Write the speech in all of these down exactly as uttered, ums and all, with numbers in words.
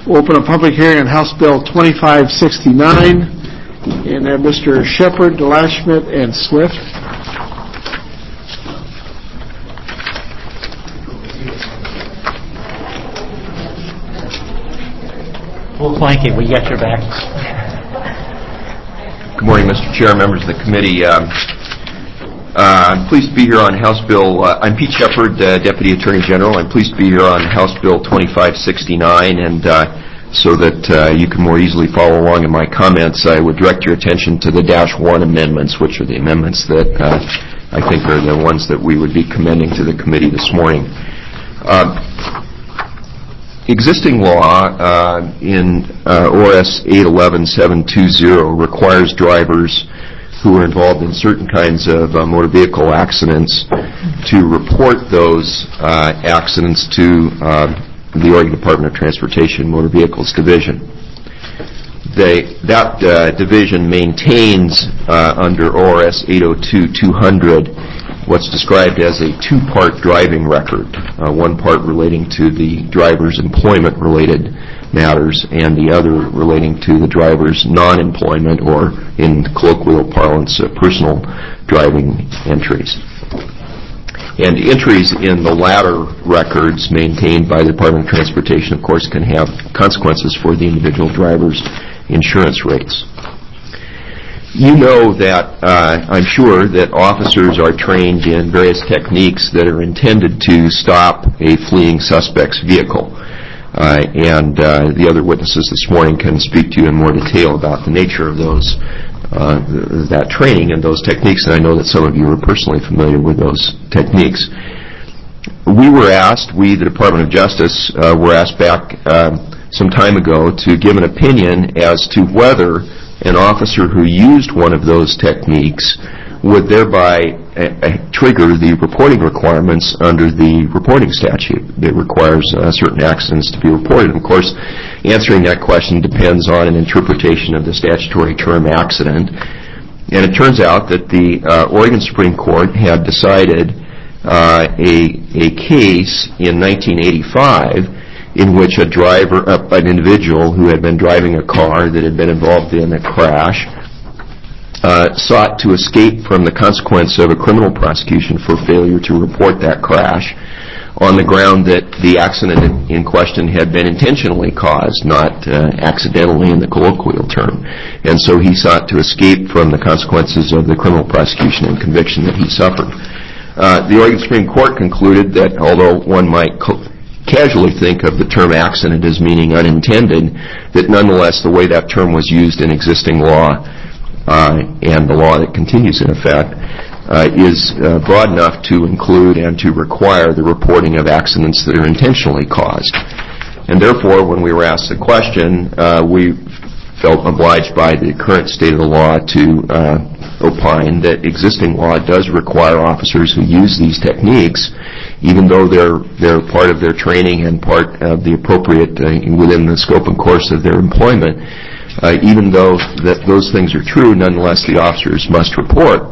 We'll open a public hearing on House Bill twenty-five sixty-nine, and have Mister Shepard, DeLashmutt, and Swift. Well, Clanky, we got your back. Good morning, Mister Chair, members of the committee. Um, uh, I'm pleased to be here on House Bill. Uh, I'm Pete Shepard, uh, Deputy Attorney General. I'm pleased to be here on House Bill twenty-five sixty-nine, and uh, so that uh, you can more easily follow along in my comments, I would direct your attention to the Dash one amendments, which are the amendments that uh, I think are the ones that we would be commending to the committee this morning. Uh, Existing law uh, in uh, O R S eight eleven seven twenty requires drivers who are involved in certain kinds of uh, motor vehicle accidents to report those uh, accidents to uh, the Oregon Department of Transportation Motor Vehicles Division. They, that uh, division maintains uh, under O R S eight oh two two hundred what's described as a two-part driving record, uh, one part relating to the driver's employment-related matters and the other relating to the driver's non-employment, or in colloquial parlance, uh, personal driving entries. And entries in the latter records maintained by the Department of Transportation, of course, can have consequences for the individual driver's insurance rates. You know that, uh, I'm sure, that officers are trained in various techniques that are intended to stop a fleeing suspect's vehicle. Uh, and uh, the other witnesses this morning can speak to you in more detail about the nature of those, uh, th- that training and those techniques, and I know that some of you are personally familiar with those techniques. We were asked, we, the Department of Justice, uh, were asked back uh, some time ago to give an opinion as to whether an officer who used one of those techniques would thereby uh, uh, trigger the reporting requirements under the reporting statute that requires uh, certain accidents to be reported. Of course, answering that question depends on an interpretation of the statutory term accident. And it turns out that the uh, Oregon Supreme Court had decided uh, a, a case in nineteen eighty-five in which a driver, uh, an individual who had been driving a car that had been involved in a crash, uh, sought to escape from the consequence of a criminal prosecution for failure to report that crash on the ground that the accident in question had been intentionally caused, not uh, accidentally in the colloquial term. And so he sought to escape from the consequences of the criminal prosecution and conviction that he suffered. Uh, the Oregon Supreme Court concluded that although one might co- casually think of the term accident as meaning unintended, that nonetheless the way that term was used in existing law uh, and the law that continues in effect uh, is uh, broad enough to include and to require the reporting of accidents that are intentionally caused. And therefore, when we were asked the question, uh, we felt obliged by the current state of the law to uh, opine that existing law does require officers who use these techniques, even though they're they're part of their training and part of the appropriate uh, within the scope and course of their employment, uh, even though that those things are true, nonetheless the officers must report.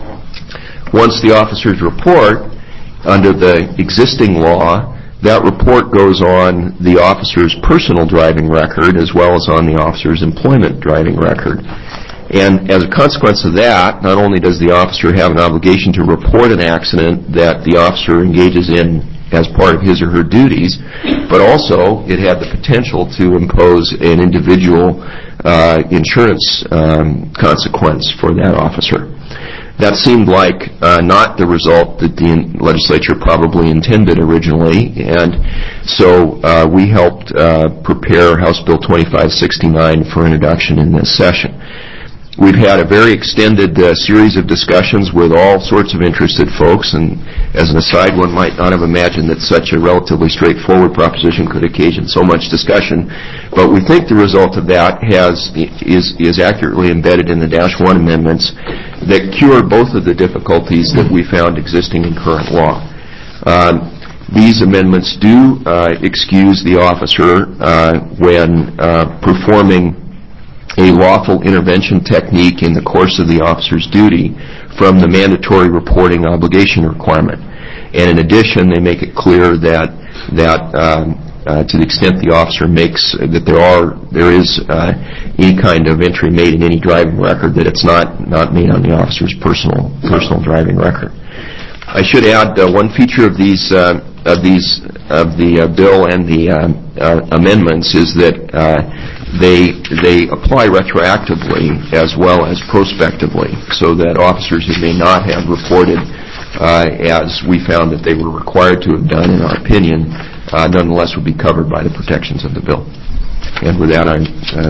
Once the officers report, under the existing law, that report goes on the officer's personal driving record as well as on the officer's employment driving record. And as a consequence of that, not only does the officer have an obligation to report an accident that the officer engages in as part of his or her duties, but also it had the potential to impose an individual uh, insurance um, consequence for that officer. That seemed like uh, not the result that the legislature probably intended originally, and so uh, we helped uh, prepare House Bill twenty-five sixty-nine for introduction in this session. We've had a very extended uh, series of discussions with all sorts of interested folks, and as an aside, one might not have imagined that such a relatively straightforward proposition could occasion so much discussion, but we think the result of that has is, is accurately embedded in the Dash one amendments that cure both of the difficulties that we found existing in current law. Um, these amendments do uh, excuse the officer uh, when uh, performing a lawful intervention technique in the course of the officer's duty from the mandatory reporting obligation requirement. And in addition, they make it clear that that um, uh, to the extent the officer makes, that there are, there is uh, any kind of entry made in any driving record, that it's not, not made on the officer's personal, personal driving record. I should add uh, one feature of these, uh, of these, of the uh, bill and the uh, uh, amendments is that uh, they, they apply retroactively as well as prospectively, so that officers who may not have reported Uh, as we found that they were required to have done, in our opinion, uh, nonetheless would be covered by the protections of the bill. And with that, I uh,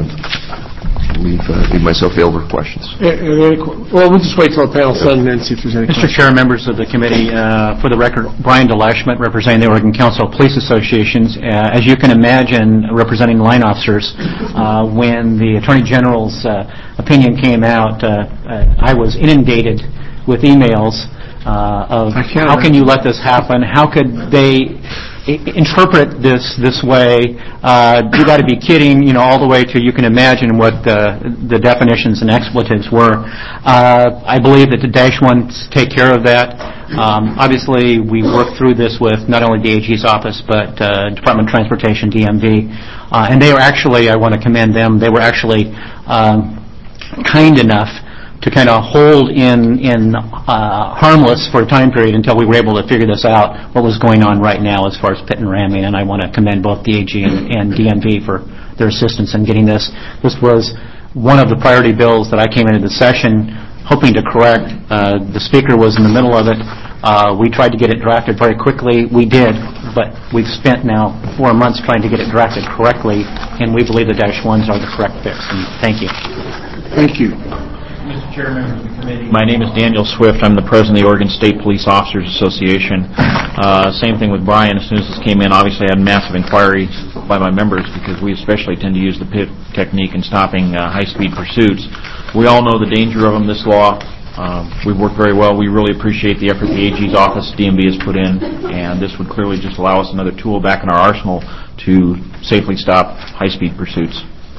leave, uh, leave myself available for questions. Uh, any qu- well, we'll just wait till the panel's done and then see if there's any Mister questions. Chair, members of the committee, uh, for the record, Brian DeLashmet, representing the Oregon Council of Police Associations. Uh, as you can imagine, representing line officers, uh, when the Attorney General's uh, opinion came out, uh, uh, I was inundated with emails Uh, of how can you let this happen? How could they I- interpret this this way? Uh, you got to be kidding! You know, all the way to you can imagine what the, the definitions and expletives were. Uh, I believe that the dash ones take care of that. Um, obviously, we worked through this with not only the A G's office but uh, Department of Transportation, D M V, uh, and they were actually, I want to commend them. They were actually um, kind enough to kind of hold in in uh, harmless for a time period until we were able to figure this out, what was going on right now as far as pit and ramming, and I want to commend both the A G and, and D M V for their assistance in getting this. This was one of the priority bills that I came into the session hoping to correct. Uh, the Speaker was in the middle of it. Uh, we tried to get it drafted very quickly. We did, but we've spent now four months trying to get it drafted correctly, and we believe the dash ones are the correct fix. And thank you. Thank you. Mister Chair, members of the committee. My name is Daniel Swift. I'm the president of the Oregon State Police Officers Association. Uh, same thing with Brian. As soon as this came in, obviously I had massive inquiries by my members because we especially tend to use the pit technique in stopping uh, high-speed pursuits. We all know the danger of them, this law. Um, we've worked very well. We really appreciate the effort the A G's office, D M V, has put in, and this would clearly just allow us another tool back in our arsenal to safely stop high-speed pursuits.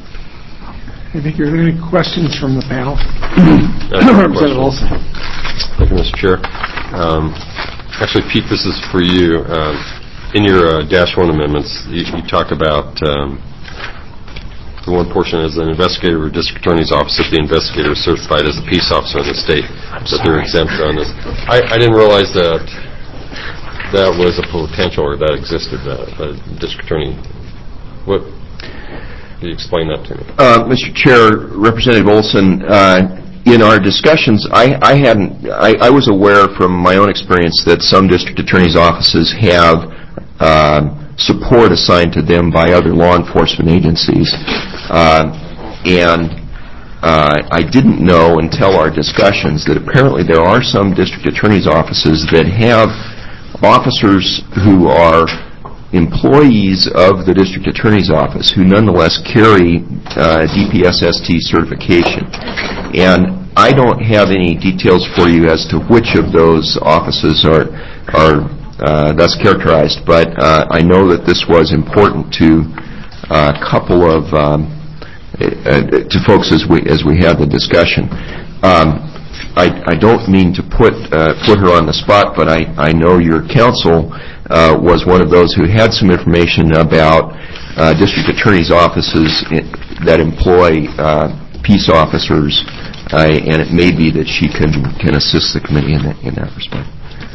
I think are there any questions from the panel? Yeah, Representative Olson. Thank you, Mister Chair. Um, actually, Pete, this is for you. Um, in your uh, Dash one amendments, you, you talk about um, the one portion as an investigator or district attorney's office if the investigator is certified as a peace officer in the state, that they're exempt on this. I, I didn't realize that that was a potential or that existed, that a district attorney. What? Can you explain that to me? Uh, Mister Chair, Representative Olson, uh, in our discussions, I, I hadn't, I, I was aware from my own experience that some district attorneys' offices have uh, support assigned to them by other law enforcement agencies, uh, and uh, I didn't know until our discussions that apparently there are some district attorneys' offices that have officers who are employees of the district attorney's office who nonetheless carry uh, D P S S T certification. And I don't have any details for you as to which of those offices are are uh, thus characterized, but uh, I know that this was important to a couple of um, uh, to folks as we as we had the discussion. Um, I, I don't mean to put uh, put her on the spot, but I, I know your counsel uh, was one of those who had some information about uh, district attorneys' offices in, that employ uh, peace officers, uh, and it may be that she can can assist the committee in that in that respect.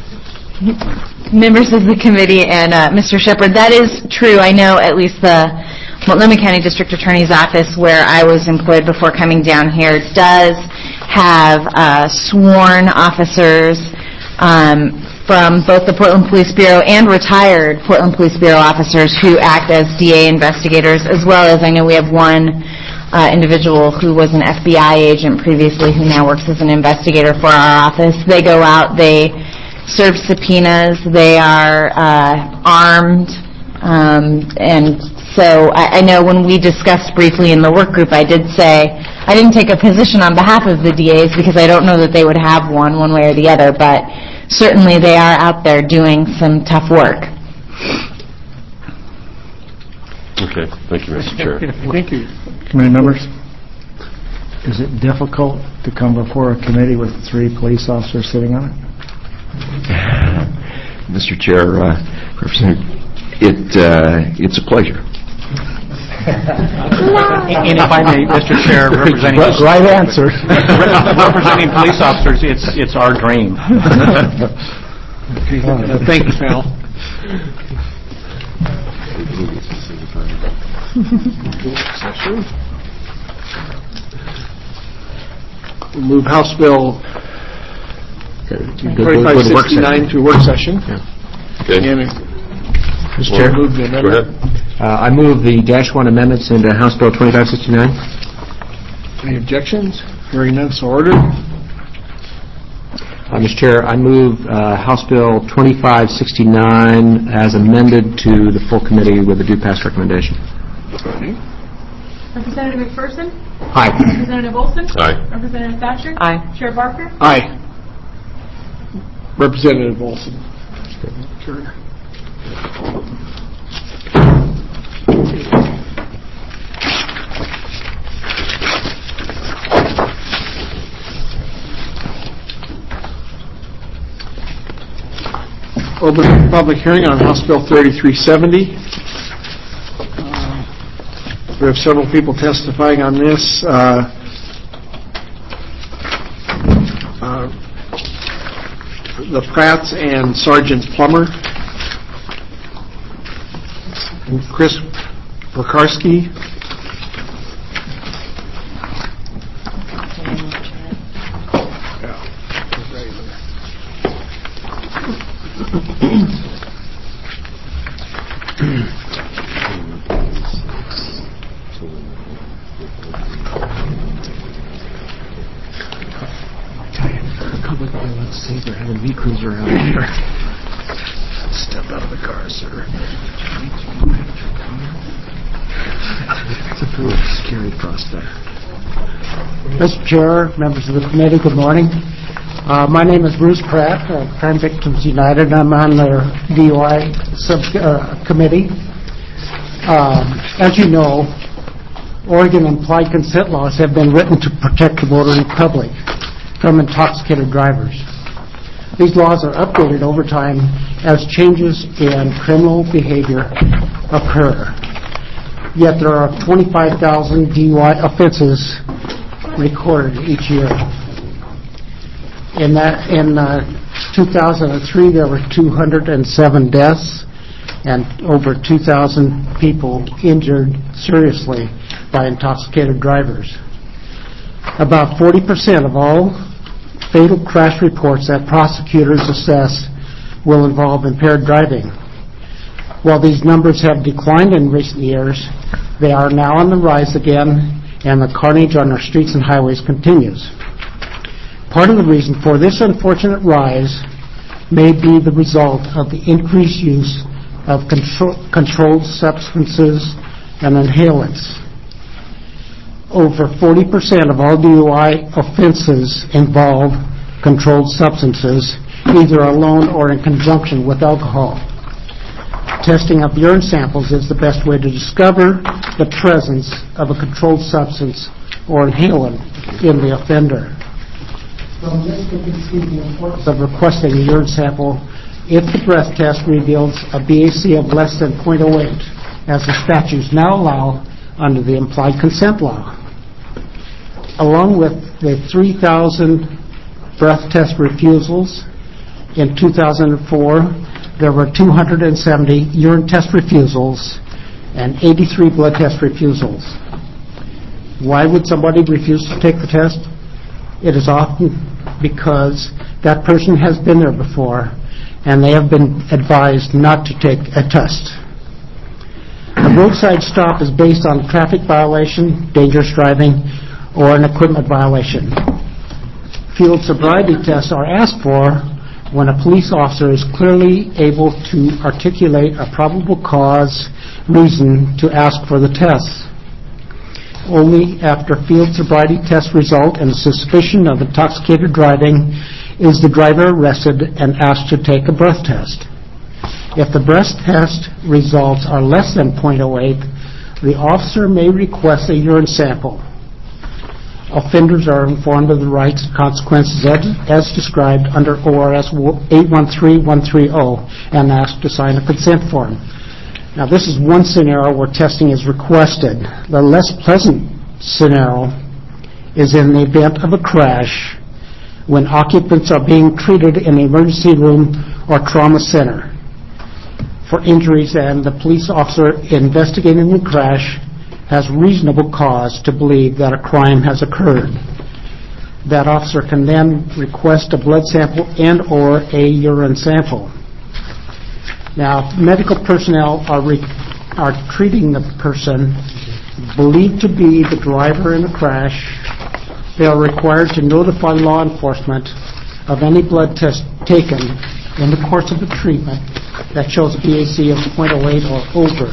Members of the committee and uh, Mister Shepard, that is true. I know at least the Multnomah County District Attorney's Office, where I was employed before coming down here, does have uh, sworn officers um, from both the Portland Police Bureau and retired Portland Police Bureau officers who act as D A investigators, as well as I know we have one uh, individual who was an F B I agent previously who now works as an investigator for our office. They go out, they serve subpoenas, they are uh, armed, um, and so I, I know when we discussed briefly in the work group, I did say I didn't take a position on behalf of the D As because I don't know that they would have one one way or the other, but certainly they are out there doing some tough work. Okay. Thank you, Mister Chair. Thank you. Committee members, is it difficult to come before a committee with three police officers sitting on it? Mister Chair, uh, Representative it uh, it's a pleasure. And if I may, Mister Chair, representing... Right answer. Representing police officers, it's it's our dream. Okay. Uh, Thank you, pal. We'll move House Bill twenty-five sixty-nine to work session. Okay. And Mister Chair, move the Go amendment. ahead. uh, I move the dash one amendments into House Bill twenty-five sixty-nine. Any objections? Hearing none, so ordered. Uh, Mister Chair, I move uh, House Bill twenty-five sixty-nine as amended to the full committee with a due pass recommendation. Representative McPherson? Aye. Representative Olson? Aye. Representative Thatcher? Aye. Chair Barker? Aye. Representative Olson. Carried. Open the public hearing on House Bill thirty-three seventy. Uh, We have several people testifying on this. Uh, uh, The Pratts and Sergeant Plummer. And Chris Wakarski. Public violence saver having meat cruiser around here. Step out of the car, sir. It's a pretty scary prospect. Mister Chair, members of the committee, good morning. Uh, my name is Bruce Pratt, uh, Crime Victims United. I'm on their D U I subcommittee. Uh, as you know, Oregon implied consent laws have been written to protect the motoring public from intoxicated drivers. These laws are updated over time as changes in criminal behavior occur. Yet there are twenty-five thousand D U I offenses recorded each year. In that, in uh, two thousand three, there were two hundred seven deaths and over two thousand people injured seriously by intoxicated drivers. About forty percent of all fatal crash reports that prosecutors assess will involve impaired driving. While these numbers have declined in recent years, they are now on the rise again, and the carnage on our streets and highways continues. Part of the reason for this unfortunate rise may be the result of the increased use of control, controlled substances and inhalants. Over forty percent of all D U I offenses involve controlled substances, either alone or in conjunction with alcohol. Testing of urine samples is the best way to discover the presence of a controlled substance or inhalant in the offender. From this, we can see the importance of requesting a urine sample if the breath test reveals a B A C of less than zero point zero eight, as the statutes now allow under the implied consent law. Along with the three thousand breath test refusals in two thousand four, there were two hundred seventy urine test refusals and eighty-three blood test refusals. Why would somebody refuse to take the test? It is often because that person has been there before and they have been advised not to take a test. A roadside stop is based on a traffic violation, dangerous driving, or an equipment violation. Field sobriety tests are asked for when a police officer is clearly able to articulate a probable cause reason to ask for the tests. Only after field sobriety tests result in suspicion of intoxicated driving is the driver arrested and asked to take a breath test. If the breath test results are less than zero point zero eight, the officer may request a urine sample. Offenders are informed of the rights and consequences as, as described under O R S eight one three one three zero and asked to sign a consent form. Now, this is one scenario where testing is requested. The less pleasant scenario is in the event of a crash when occupants are being treated in the emergency room or trauma center for injuries, and the police officer investigating the crash has reasonable cause to believe that a crime has occurred. That officer can then request a blood sample and or a urine sample. Now, medical personnel are, re- are treating the person believed to be the driver in the crash. They are required to notify law enforcement of any blood test taken in the course of the treatment that shows a B A C of point oh eight or over.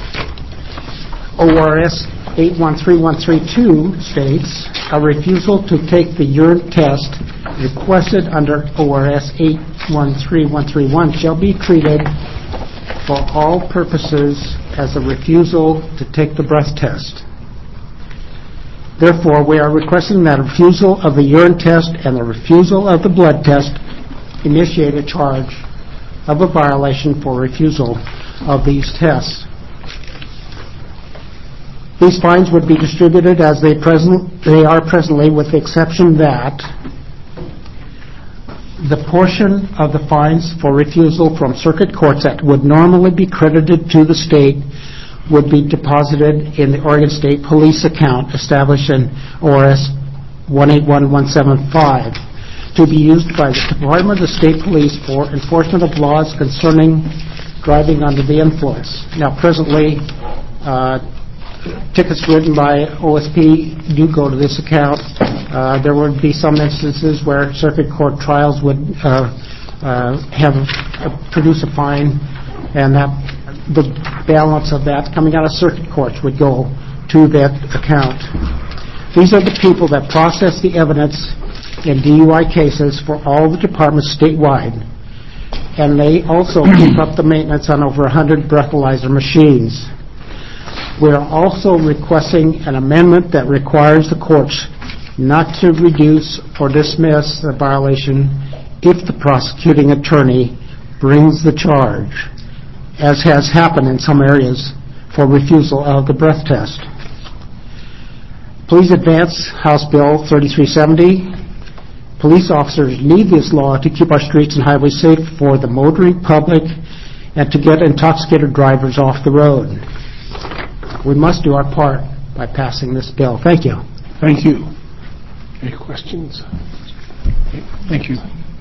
O R S eight one three one three two states a refusal to take the urine test requested under O R S eight one three one three one shall be treated for all purposes as a refusal to take the breath test. Therefore, we are requesting that refusal of the urine test and the refusal of the blood test initiate a charge of a violation for refusal of these tests. These fines would be distributed as they, present, they are presently, with the exception that the portion of the fines for refusal from circuit courts that would normally be credited to the state would be deposited in the Oregon State Police account established in O R S one eight one one seven five to be used by the Department of State Police for enforcement of laws concerning driving under the influence. Now, presently, uh, tickets written by O S P do go to this account. Uh, there would be some instances where circuit court trials would uh, uh, have uh, produce a fine, and that the balance of that coming out of circuit courts would go to that account. These are the people that process the evidence in D U I cases for all the departments statewide, and they also keep up the maintenance on over one hundred breathalyzer machines. We are also requesting an amendment that requires the courts not to reduce or dismiss the violation if the prosecuting attorney brings the charge, as has happened in some areas for refusal of the breath test. Please advance House Bill thirty-three seventy. Police officers need this law to keep our streets and highways safe for the motoring public and to get intoxicated drivers off the road. We must do our part by passing this bill. Thank you. Thank you. Any questions? Thank you.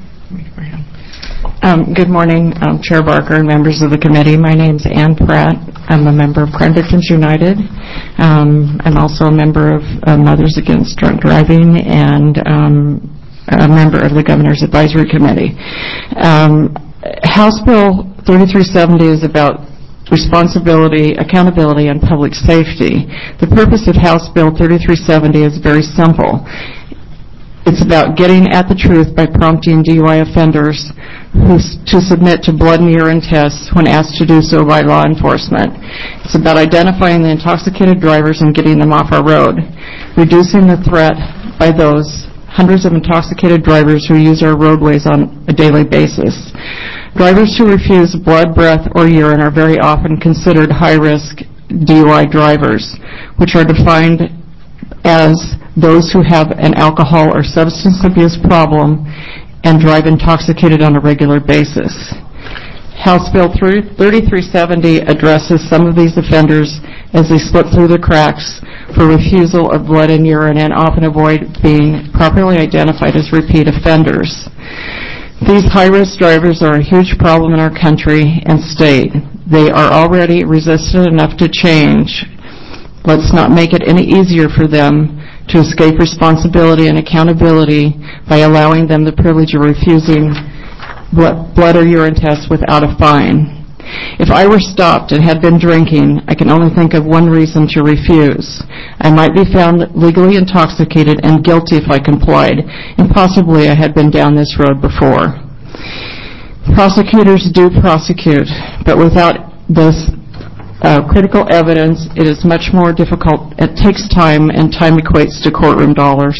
Um, good morning, um, Chair Barker and members of the committee. My name's Ann Pratt. I'm a member of Crime Victims United. Um, I'm also a member of uh, Mothers Against Drunk Driving and um, a member of the Governor's Advisory Committee. Um, House Bill thirty-three seventy is about responsibility, accountability, and public safety. The purpose of House Bill thirty-three seventy is very simple. It's about getting at the truth by prompting D U I offenders who, to submit to blood and urine tests when asked to do so by law enforcement. It's about identifying the intoxicated drivers and getting them off our road, reducing the threat by those hundreds of intoxicated drivers who use our roadways on a daily basis. Drivers who refuse blood, breath, or urine are very often considered high-risk D U I drivers, which are defined as those who have an alcohol or substance abuse problem and drive intoxicated on a regular basis. House Bill thirty-three seventy addresses some of these offenders as they slip through the cracks for refusal of blood and urine and often avoid being properly identified as repeat offenders. These high-risk drivers are a huge problem in our country and state. They are already resistant enough to change. Let's not make it any easier for them to escape responsibility and accountability by allowing them the privilege of refusing blood or urine tests without a fine. If I were stopped and had been drinking, I can only think of one reason to refuse. I might be found legally intoxicated and guilty if I complied, and possibly I had been down this road before. Prosecutors do prosecute, but without this uh, critical evidence, it is much more difficult. It takes time, and time equates to courtroom dollars.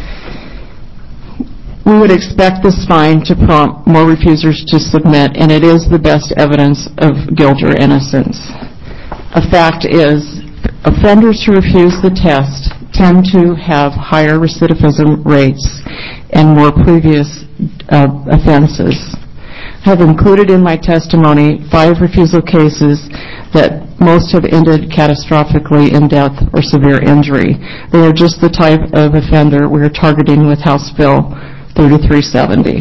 We would expect this fine to prompt more refusers to submit, and it is the best evidence of guilt or innocence. A fact is, offenders who refuse the test tend to have higher recidivism rates and more previous uh, offenses. I have included in my testimony five refusal cases that most have ended catastrophically in death or severe injury. They are just the type of offender we are targeting with House Bill thirty-three seventy.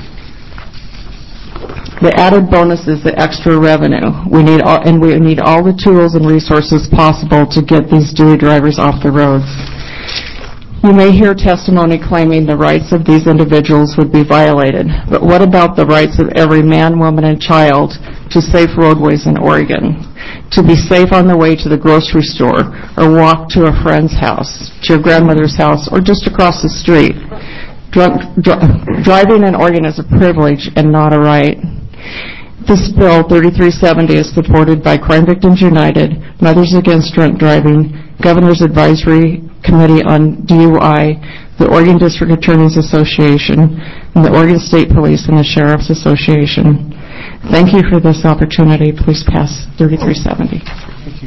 The added bonus is the extra revenue. We need all, and we need all the tools and resources possible to get these D U I drivers off the roads. You may hear testimony claiming the rights of these individuals would be violated, but what about the rights of every man, woman, and child to safe roadways in Oregon, to be safe on the way to the grocery store or walk to a friend's house, to your grandmother's house, or just across the street? Drunk, dr- driving in Oregon is a privilege and not a right. This bill, thirty-three seventy, is supported by Crime Victims United, Mothers Against Drunk Driving, Governor's Advisory Committee on D U I, the Oregon District Attorneys Association, and the Oregon State Police and the Sheriff's Association. Thank you for this opportunity. Please pass thirty-three seventy. Thank you.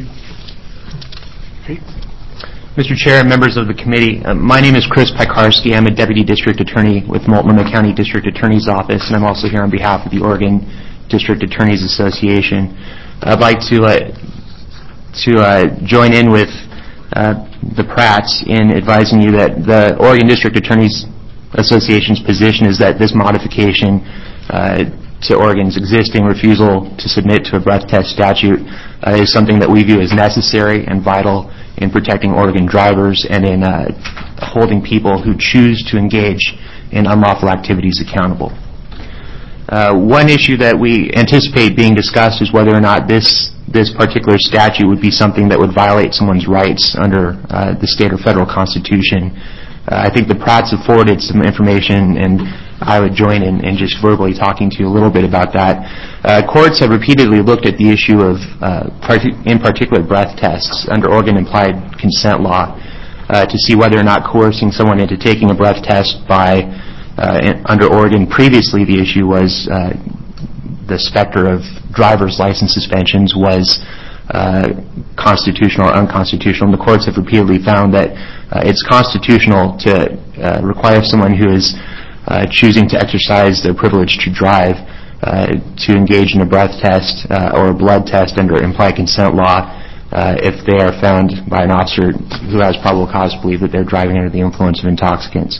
Mister Chair and members of the committee, uh, my name is Chris Pikarski. I'm a Deputy District Attorney with Multnomah County District Attorney's Office, and I'm also here on behalf of the Oregon District Attorneys Association. I'd like to uh, to uh, join in with uh, the Pratts in advising you that the Oregon District Attorneys Association's position is that this modification uh, to Oregon's existing refusal to submit to a breath test statute uh, is something that we view as necessary and vital in protecting Oregon drivers and in uh, holding people who choose to engage in unlawful activities accountable. Uh, one issue that we anticipate being discussed is whether or not this this particular statute would be something that would violate someone's rights under uh, the state or federal constitution. Uh, I think the Pratts have forwarded some information, and I would join in, in just verbally talking to you a little bit about that. Uh, courts have repeatedly looked at the issue of, uh, part- in particular, breath tests under Oregon implied consent law uh, to see whether or not coercing someone into taking a breath test by, uh, in, under Oregon, previously the issue was uh, the specter of driver's license suspensions was uh, constitutional or unconstitutional. And the courts have repeatedly found that uh, it's constitutional to uh, require someone who is Uh, choosing to exercise their privilege to drive uh, to engage in a breath test uh, or a blood test under implied consent law uh, if they are found by an officer who has probable cause to believe that they're driving under the influence of intoxicants.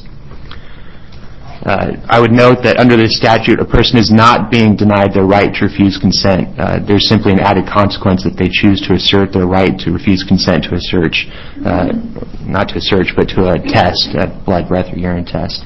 Uh, I would note that under this statute, a person is not being denied their right to refuse consent. Uh, there's simply an added consequence that they choose to assert their right to refuse consent to a search, uh, not to a search, but to a test, a blood, breath, or urine test.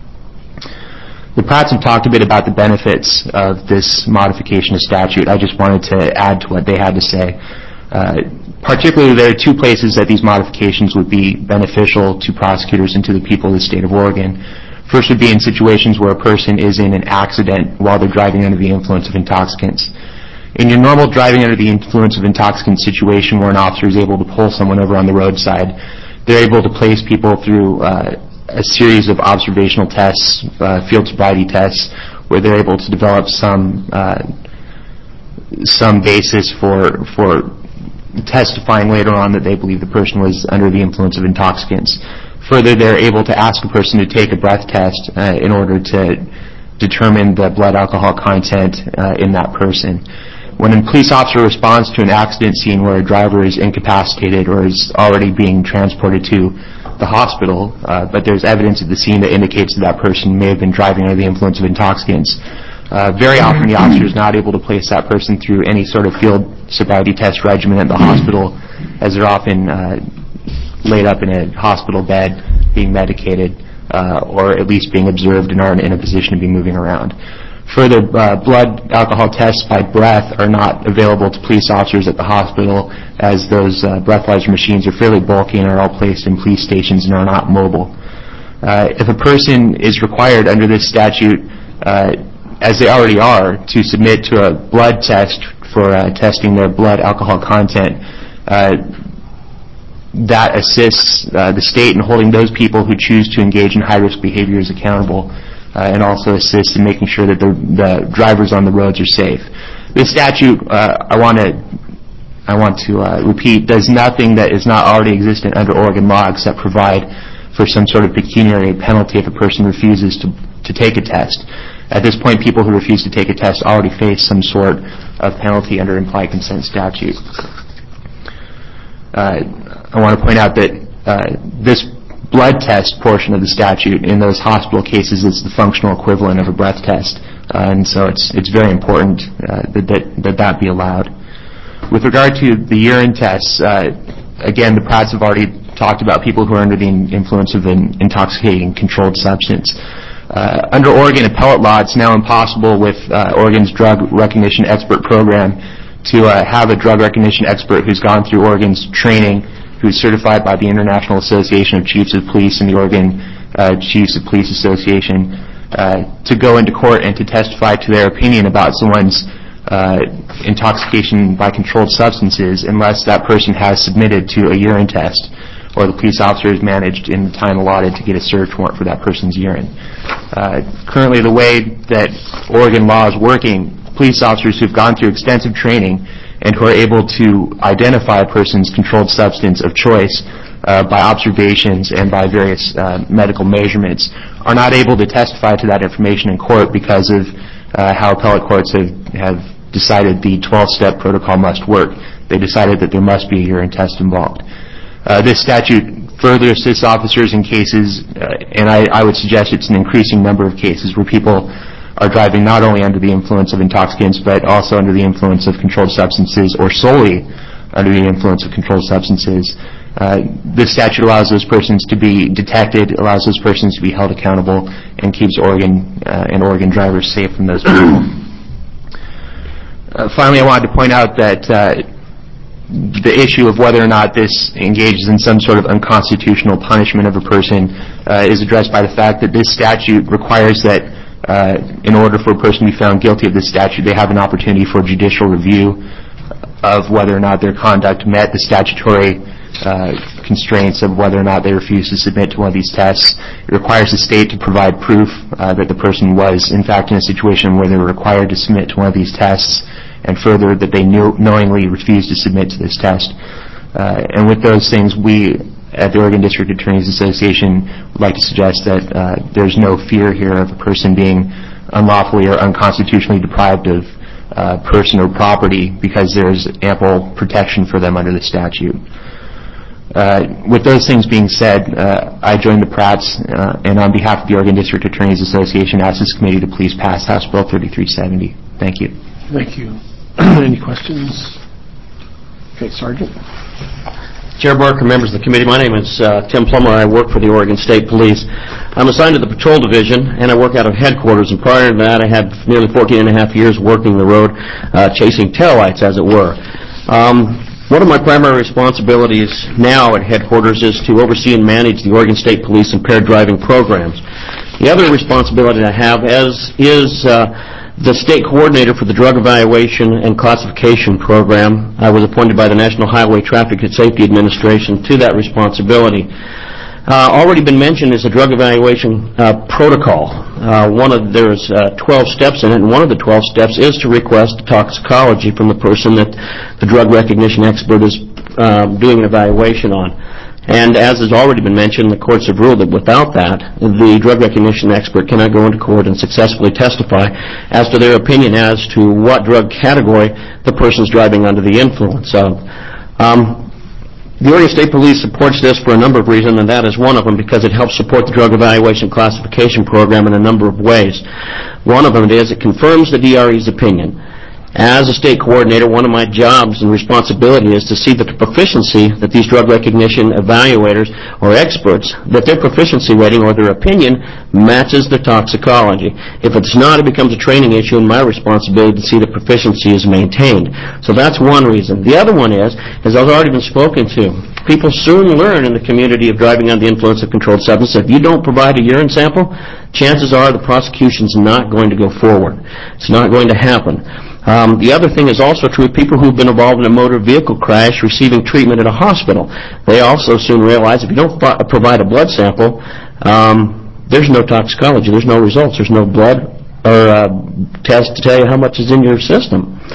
The Pratts have talked a bit about the benefits of this modification of statute. I just wanted to add to what they had to say. Uh, particularly, there are two places that these modifications would be beneficial to prosecutors and to the people of the state of Oregon. First would be in situations where a person is in an accident while they're driving under the influence of intoxicants. In your normal driving under the influence of intoxicants situation where an officer is able to pull someone over on the roadside, they're able to place people through uh, a series of observational tests, uh, field sobriety tests, where they're able to develop some uh, some basis for for testifying later on that they believe the person was under the influence of intoxicants. Further, they're able to ask a person to take a breath test uh, in order to determine the blood alcohol content uh, in that person. When a police officer responds to an accident scene where a driver is incapacitated or is already being transported to the hospital, uh, but there's evidence at the scene that indicates that that person may have been driving under the influence of intoxicants. Uh, very often the officer is not able to place that person through any sort of field sobriety test regimen at the hospital, as they're often uh, laid up in a hospital bed being medicated uh, or at least being observed and aren't in a position to be moving around. Further, uh, blood alcohol tests by breath are not available to police officers at the hospital, as those uh, breathalyzer machines are fairly bulky and are all placed in police stations and are not mobile. Uh, if a person is required under this statute, uh, as they already are, to submit to a blood test for uh, testing their blood alcohol content, uh, that assists uh, the state in holding those people who choose to engage in high-risk behaviors accountable. Uh, and also assists in making sure that the, the drivers on the roads are safe. This statute, uh, I want to I want to uh, repeat, does nothing that is not already existent under Oregon law except provide for some sort of pecuniary penalty if a person refuses to, to take a test. At this point, people who refuse to take a test already face some sort of penalty under implied consent statute. Uh, I want to point out that uh, this blood test portion of the statute in those hospital cases is the functional equivalent of a breath test, uh, and so it's it's very important uh, that, that that that be allowed. With regard to the urine tests, uh, again, the Pratts have already talked about people who are under the influence of an intoxicating controlled substance. Uh, under Oregon appellate law, it's now impossible with uh, Oregon's drug recognition expert program to uh, have a drug recognition expert who's gone through Oregon's training, who's certified by the International Association of Chiefs of Police and the Oregon uh, Chiefs of Police Association, uh, to go into court and to testify to their opinion about someone's uh, intoxication by controlled substances unless that person has submitted to a urine test or the police officer has managed in the time allotted to get a search warrant for that person's urine. Uh, currently, the way that Oregon law is working, police officers who've gone through extensive training and who are able to identify a person's controlled substance of choice uh, by observations and by various uh, medical measurements are not able to testify to that information in court because of uh, how appellate courts have, have decided the twelve-step protocol must work. They decided that there must be a urine test involved. Uh, this statute further assists officers in cases, uh, and I, I would suggest it's an increasing number of cases where people are driving not only under the influence of intoxicants but also under the influence of controlled substances or solely under the influence of controlled substances. Uh, this statute allows those persons to be detected, allows those persons to be held accountable, and keeps Oregon uh, and Oregon drivers safe from those people. Uh, finally, I wanted to point out that uh, the issue of whether or not this engages in some sort of unconstitutional punishment of a person uh, is addressed by the fact that this statute requires that uh, in order for a person to be found guilty of this statute, they have an opportunity for judicial review of whether or not their conduct met the statutory uh, constraints of whether or not they refuse to submit to one of these tests. It requires the state to provide proof uh, that the person was, in fact, in a situation where they were required to submit to one of these tests, and further, that they knew, knowingly refused to submit to this test. Uh, and with those things, we at the Oregon District Attorneys Association would like to suggest that uh, there's no fear here of a person being unlawfully or unconstitutionally deprived of uh, person or property because there's ample protection for them under the statute. Uh, with those things being said, uh, I join the Pratts, uh, and on behalf of the Oregon District Attorneys Association, ask this committee to please pass House Bill thirty-three seventy. Thank you. Thank you. Any questions? Okay, Sergeant. Chair Barker, members of the committee, my name is uh, Tim Plummer. I work for the Oregon State Police. I'm assigned to the Patrol Division, and I work out of headquarters. And prior to that, I had nearly fourteen and a half years working the road, uh, chasing taillights, as it were. Um, one of my primary responsibilities now at headquarters is to oversee and manage the Oregon State Police impaired driving programs. The other responsibility I have is, is uh, the state coordinator for the Drug Evaluation and Classification Program. I was appointed by the National Highway Traffic and Safety Administration to that responsibility. Uh, already been mentioned is a drug evaluation uh, protocol. Uh, one of there's uh, twelve steps in it, and one of the twelve steps is to request toxicology from the person that the drug recognition expert is uh, doing an evaluation on. And as has already been mentioned, the courts have ruled that without that, the drug recognition expert cannot go into court and successfully testify as to their opinion as to what drug category the person is driving under the influence of. Um, the Oregon State Police supports this for a number of reasons, and that is one of them because it helps support the drug evaluation classification program in a number of ways. One of them is it confirms the D R E's opinion. As a state coordinator, one of my jobs and responsibility is to see that the proficiency that these drug recognition evaluators or experts, that their proficiency rating or their opinion matches their toxicology. If it's not, it becomes a training issue and my responsibility to see that proficiency is maintained. So that's one reason. The other one is, as I've already been spoken to, people soon learn in the community of driving under the influence of controlled substances. If you don't provide a urine sample, chances are the prosecution's not going to go forward. It's not going to happen. Um, the other thing is also true of people who've been involved in a motor vehicle crash receiving treatment at a hospital. They also soon realize if you don't f- provide a blood sample, um, there's no toxicology, there's no results, there's no blood or uh, test to tell you how much is in your system.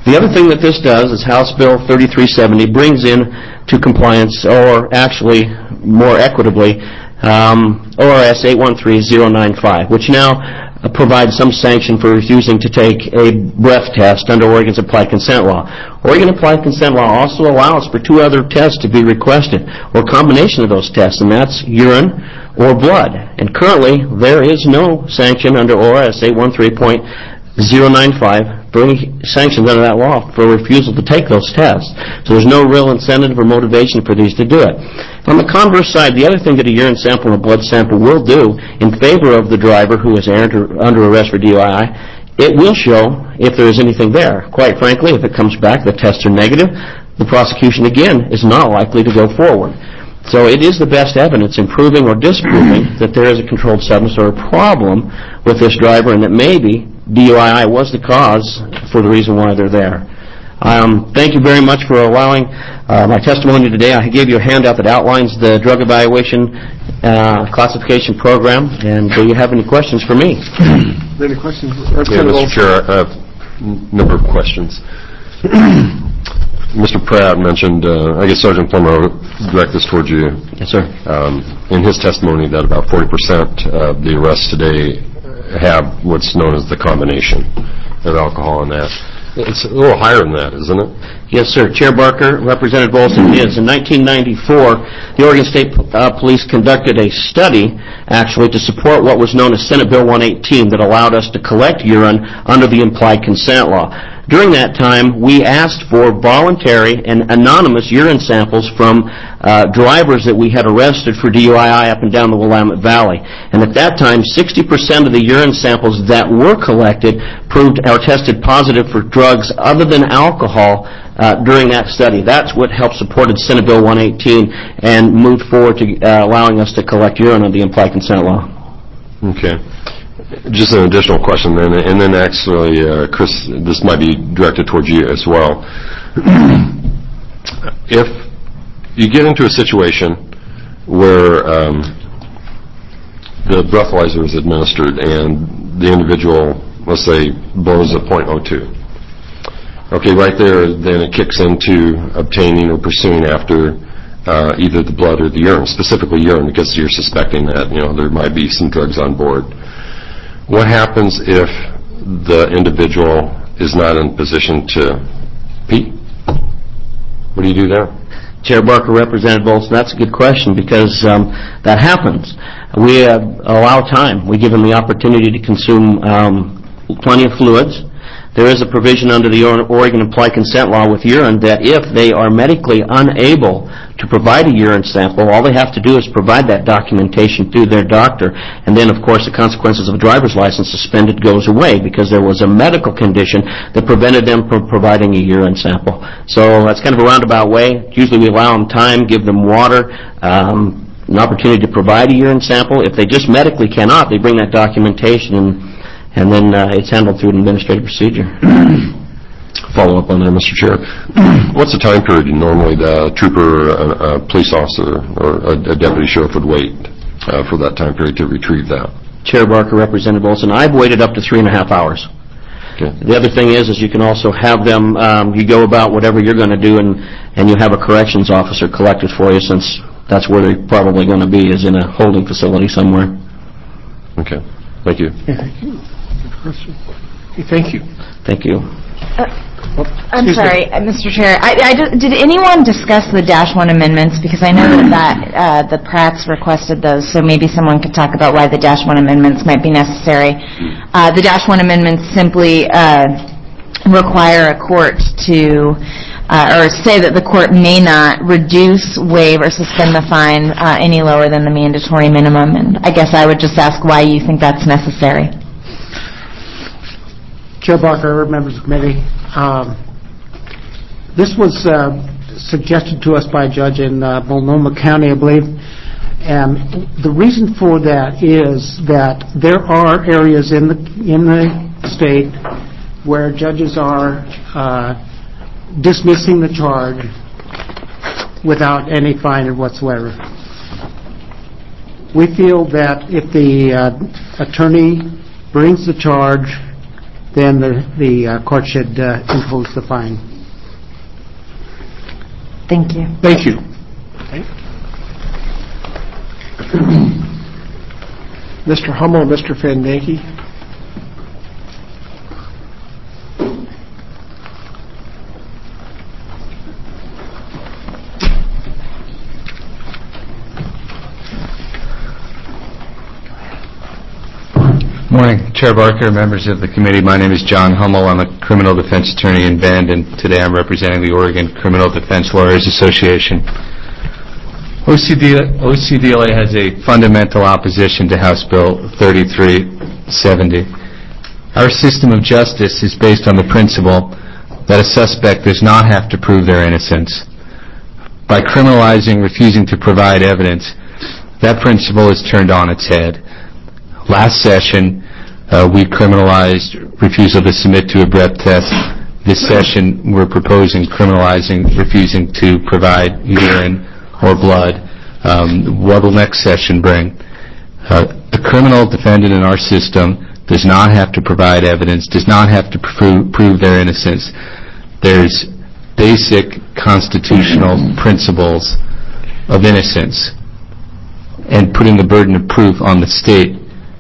The other thing that this does is House Bill thirty-three seventy brings in to compliance, or actually more equitably, um, O R S eight one three zero nine five, which now uh, provides some sanction for refusing to take a breath test under Oregon's implied consent law. Oregon implied consent law also allows for two other tests to be requested, or a combination of those tests, and that's urine or blood. And currently, there is no sanction under O R S eight one three point zero nine five for any sanctions under that law for refusal to take those tests. So there's no real incentive or motivation for these to do it. On the converse side, the other thing that a urine sample and a blood sample will do in favor of the driver who is under arrest for D U I I, it will show if there is anything there. Quite frankly, if it comes back, the tests are negative, the prosecution, again, is not likely to go forward. So it is the best evidence in proving or disproving that there is a controlled substance or a problem with this driver, and that maybe D U I I was the cause for the reason why they're there. Um, thank you very much for allowing uh, my testimony today. I gave you a handout that outlines the drug evaluation uh, classification program, and do you have any questions for me? Any questions? Yeah, Mister Chair, I have a number of questions. Mister Pratt mentioned, uh, I guess Sergeant Plummer, direct this towards you. Yes, sir. Um, in his testimony that about forty percent of the arrests today have what's known as the combination of alcohol in that. It's a little higher than that, isn't it? Yes, sir. Chair Barker, Representative Olson, is. In nineteen ninety-four, the Oregon State uh, Police conducted a study, actually, to support what was known as Senate Bill one eighteen that allowed us to collect urine under the implied consent law. During that time, we asked for voluntary and anonymous urine samples from uh, drivers that we had arrested for D U I I up and down the Willamette Valley. And at that time, sixty percent of the urine samples that were collected proved or tested positive for drugs other than alcohol uh, during that study. That's what helped supported Senate Bill one eighteen and moved forward to uh, allowing us to collect urine under the implied consent law. Okay. Just an additional question then, and then actually, uh, Chris, this might be directed towards you as well. If you get into a situation where um, the breathalyzer is administered and the individual, let's say, blows a point oh two, okay, right there, then it kicks into obtaining or pursuing after uh, either the blood or the urine, specifically urine, because you're suspecting that, you know, there might be some drugs on board. What happens if the individual is not in position to pee? What do you do there? Chair Barker, Representative Olson, that's a good question because um, that happens. We uh, allow time. We give them the opportunity to consume um, plenty of fluids. There is a provision under the Oregon implied consent law with urine that if they are medically unable to provide a urine sample, all they have to do is provide that documentation through their doctor. And then, of course, the consequences of a driver's license suspended goes away because there was a medical condition that prevented them from providing a urine sample. So that's kind of a roundabout way. Usually we allow them time, give them water, um, an opportunity to provide a urine sample. If they just medically cannot, they bring that documentation and and then uh, it's handled through an administrative procedure. Follow up on that, Mister Chair. What's the time period normally the trooper, a, a police officer, or a, a deputy sheriff would wait uh, for that time period to retrieve that? Chair Barker, Representative Olson, I've waited up to three and a half hours. Okay. The other thing is, is you can also have them, um, you go about whatever you're going to do, and, and you have a corrections officer collect it for you, since that's where they're probably going to be, is in a holding facility somewhere. Okay. Thank you. Yeah, thank you. Okay, thank you. Thank you. Uh, I'm Excuse sorry, uh, Mister Chair. I, I just, did anyone discuss the Dash one amendments? Because I know that, that uh, the Pratts requested those, so maybe someone could talk about why the Dash one amendments might be necessary. Uh, the Dash one amendments simply uh, require a court to, uh, or say that the court may not reduce, waive, or suspend the fine uh, any lower than the mandatory minimum. And I guess I would just ask why you think that's necessary. Chair Barker, members of the committee, um, this was uh, suggested to us by a judge in uh, Multnomah County, I believe, and the reason for that is that there are areas in the in the state where judges are uh, dismissing the charge without any fine whatsoever. We feel that if the uh, attorney brings the charge then the the uh, court should uh, impose the fine. Thank you. Thank you. Mister Hummel and Mister Fandanke. Morning, Chair Barker, members of the committee. My name is John Hummel. I'm a criminal defense attorney in Bend, and today I'm representing the Oregon Criminal Defense Lawyers Association. O C D L A has a fundamental opposition to House Bill thirty-three seventy. Our system of justice is based on the principle that a suspect does not have to prove their innocence. By criminalizing refusing to provide evidence, that principle is turned on its head. Last session, uh, we criminalized refusal to submit to a breath test. This session, we're proposing criminalizing refusing to provide urine or blood. Um, what will next session bring? Uh, a criminal defendant in our system does not have to provide evidence, does not have to prove, prove their innocence. There's basic constitutional principles of innocence and putting the burden of proof on the state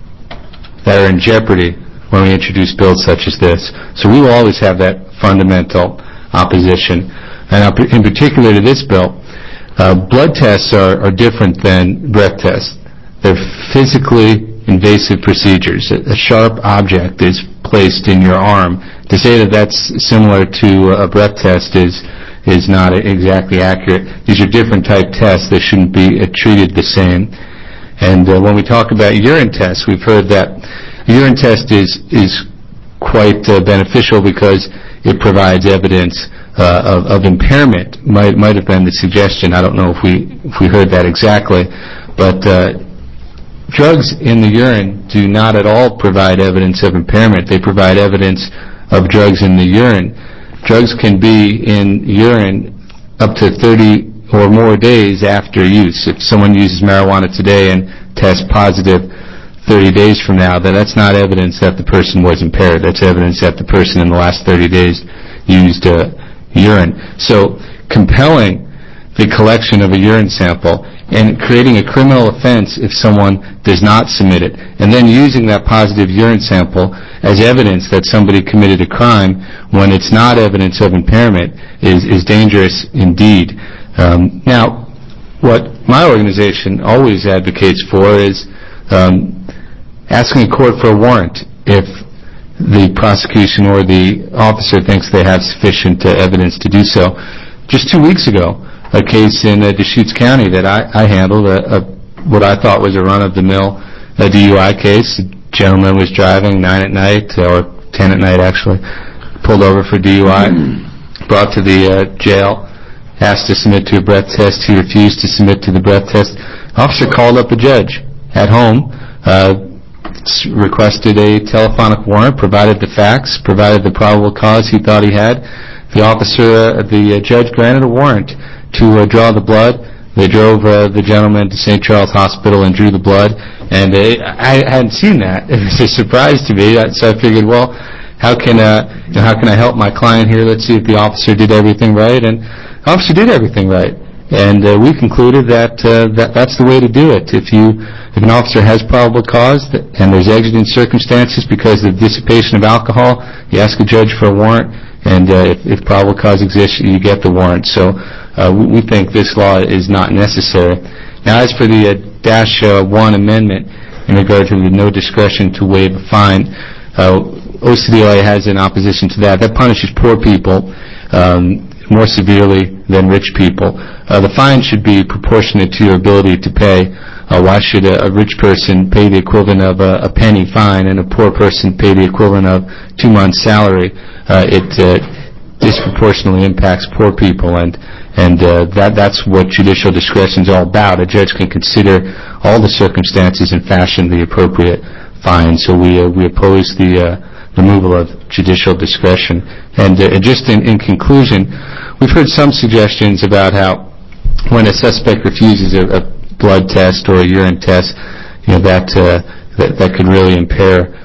that are in jeopardy when we introduce bills such as this. So we will always have that fundamental opposition. And in particular to this bill, uh, blood tests are, are different than breath tests. They're physically invasive procedures. A, a sharp object is placed in your arm. To say that that's similar to a breath test is is not exactly accurate. These are different type tests. They shouldn't be uh, treated the same. And uh, when we talk about urine tests, we've heard that a urine test is is quite uh, beneficial because it provides evidence uh, of, of impairment. Might might have been the suggestion. I don't know if we if we heard that exactly, but uh, drugs in the urine do not at all provide evidence of impairment. They provide evidence of drugs in the urine. Drugs can be in urine up to thirty or more days after use. If someone uses marijuana today and tests positive thirty days from now, then that's not evidence that the person was impaired. That's evidence that the person in the last thirty days used uh, urine. So compelling the collection of a urine sample and creating a criminal offense if someone does not submit it, and then using that positive urine sample as evidence that somebody committed a crime when it's not evidence of impairment is, is dangerous indeed. Um, now, what my organization always advocates for is um, asking a court for a warrant if the prosecution or the officer thinks they have sufficient uh, evidence to do so. Just two weeks ago, a case in uh, Deschutes County that I, I handled, a, a, what I thought was a run-of-the-mill a D U I case. A gentleman was driving nine at night, or ten at night actually, pulled over for D U I, brought to the uh, jail, asked to submit to a breath test. He refused to submit to the breath test. Officer called up a judge at home, uh, requested a telephonic warrant, provided the facts, provided the probable cause he thought he had. The officer, uh, the uh, judge granted a warrant to uh, draw the blood. They drove uh, the gentleman to Saint Charles Hospital and drew the blood. And uh, I hadn't seen that. It was a surprise to me. So I figured, well, how can uh, you know, how can I help my client here? Let's see if the officer did everything right. And the officer did everything right. And uh, we concluded that, uh, that that's the way to do it. If you if an officer has probable cause that, and there's exigent circumstances because of dissipation of alcohol, you ask a judge for a warrant. And uh, if, if probable cause exists, you get the warrant. So uh, we, we think this law is not necessary. Now, as for the uh, Dash uh, one amendment in regard to the no discretion to waive a fine, uh, O C D L A has an opposition to that. That punishes poor people um, more severely than rich people. Uh, the fine should be proportionate to your ability to pay. Uh, why should a, a rich person pay the equivalent of a, a penny fine and a poor person pay the equivalent of two months' salary? Uh, it uh, disproportionately impacts poor people, and and uh, that that's what judicial discretion is all about. A judge can consider all the circumstances and fashion the appropriate fine. So we uh, we oppose the uh, removal of judicial discretion. And uh, just in, in conclusion, we've heard some suggestions about how when a suspect refuses a, a blood test or a urine test, you know that uh, that, that could really impair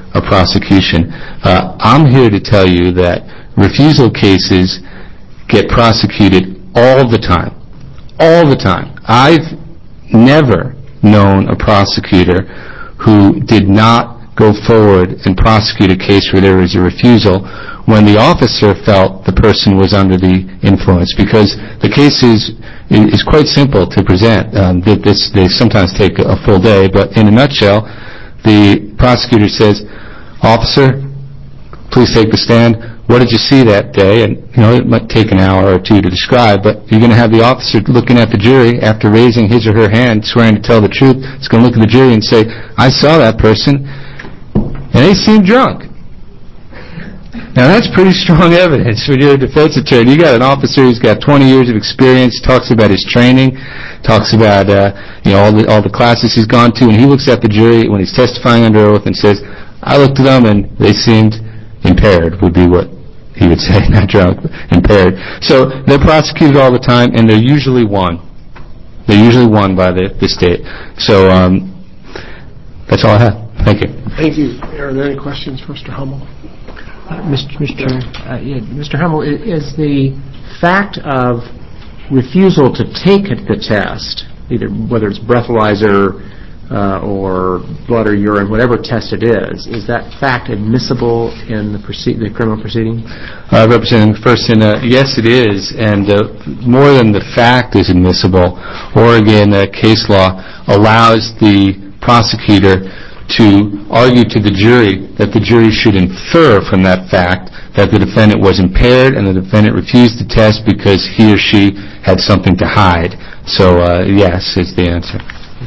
a prosecution. Uh, I'm here to tell you that refusal cases get prosecuted all the time. All the time. I've never known a prosecutor who did not go forward and prosecute a case where there was a refusal when the officer felt the person was under the influence, because the case is, is quite simple to present. Um, this, they sometimes take a full day, but in a nutshell, the prosecutor says, "Officer, please take the stand. What did you see that day?" And, you know, it might take an hour or two to describe, but you're going to have the officer looking at the jury after raising his or her hand, swearing to tell the truth. It's going to look at the jury and say, "I saw that person, and they seemed drunk." Now, that's pretty strong evidence when you're a defense attorney. You got an officer who's got twenty years of experience, talks about his training, talks about uh, you know all the all the classes he's gone to, and he looks at the jury when he's testifying under oath and says, "I looked at them and they seemed impaired," would be what he would say, not drunk, impaired. So they're prosecuted all the time, and they're usually won. They're usually won by the, the state. So um, that's all I have. Thank you. Thank you. Are there any questions for Mister Hummel? Uh, Mister Mister Uh, yeah, Mister Hummel, i- is the fact of refusal to take the test, either whether it's breathalyzer uh, or blood or urine, whatever test it is, is that fact admissible in the, proceed- the criminal proceeding? Uh, Representative McPherson, uh, yes, it is, and uh, more than the fact is admissible, Oregon uh, case law allows the prosecutor to argue to the jury that the jury should infer from that fact that the defendant was impaired and the defendant refused the test because he or she had something to hide. So, uh, yes, is the answer.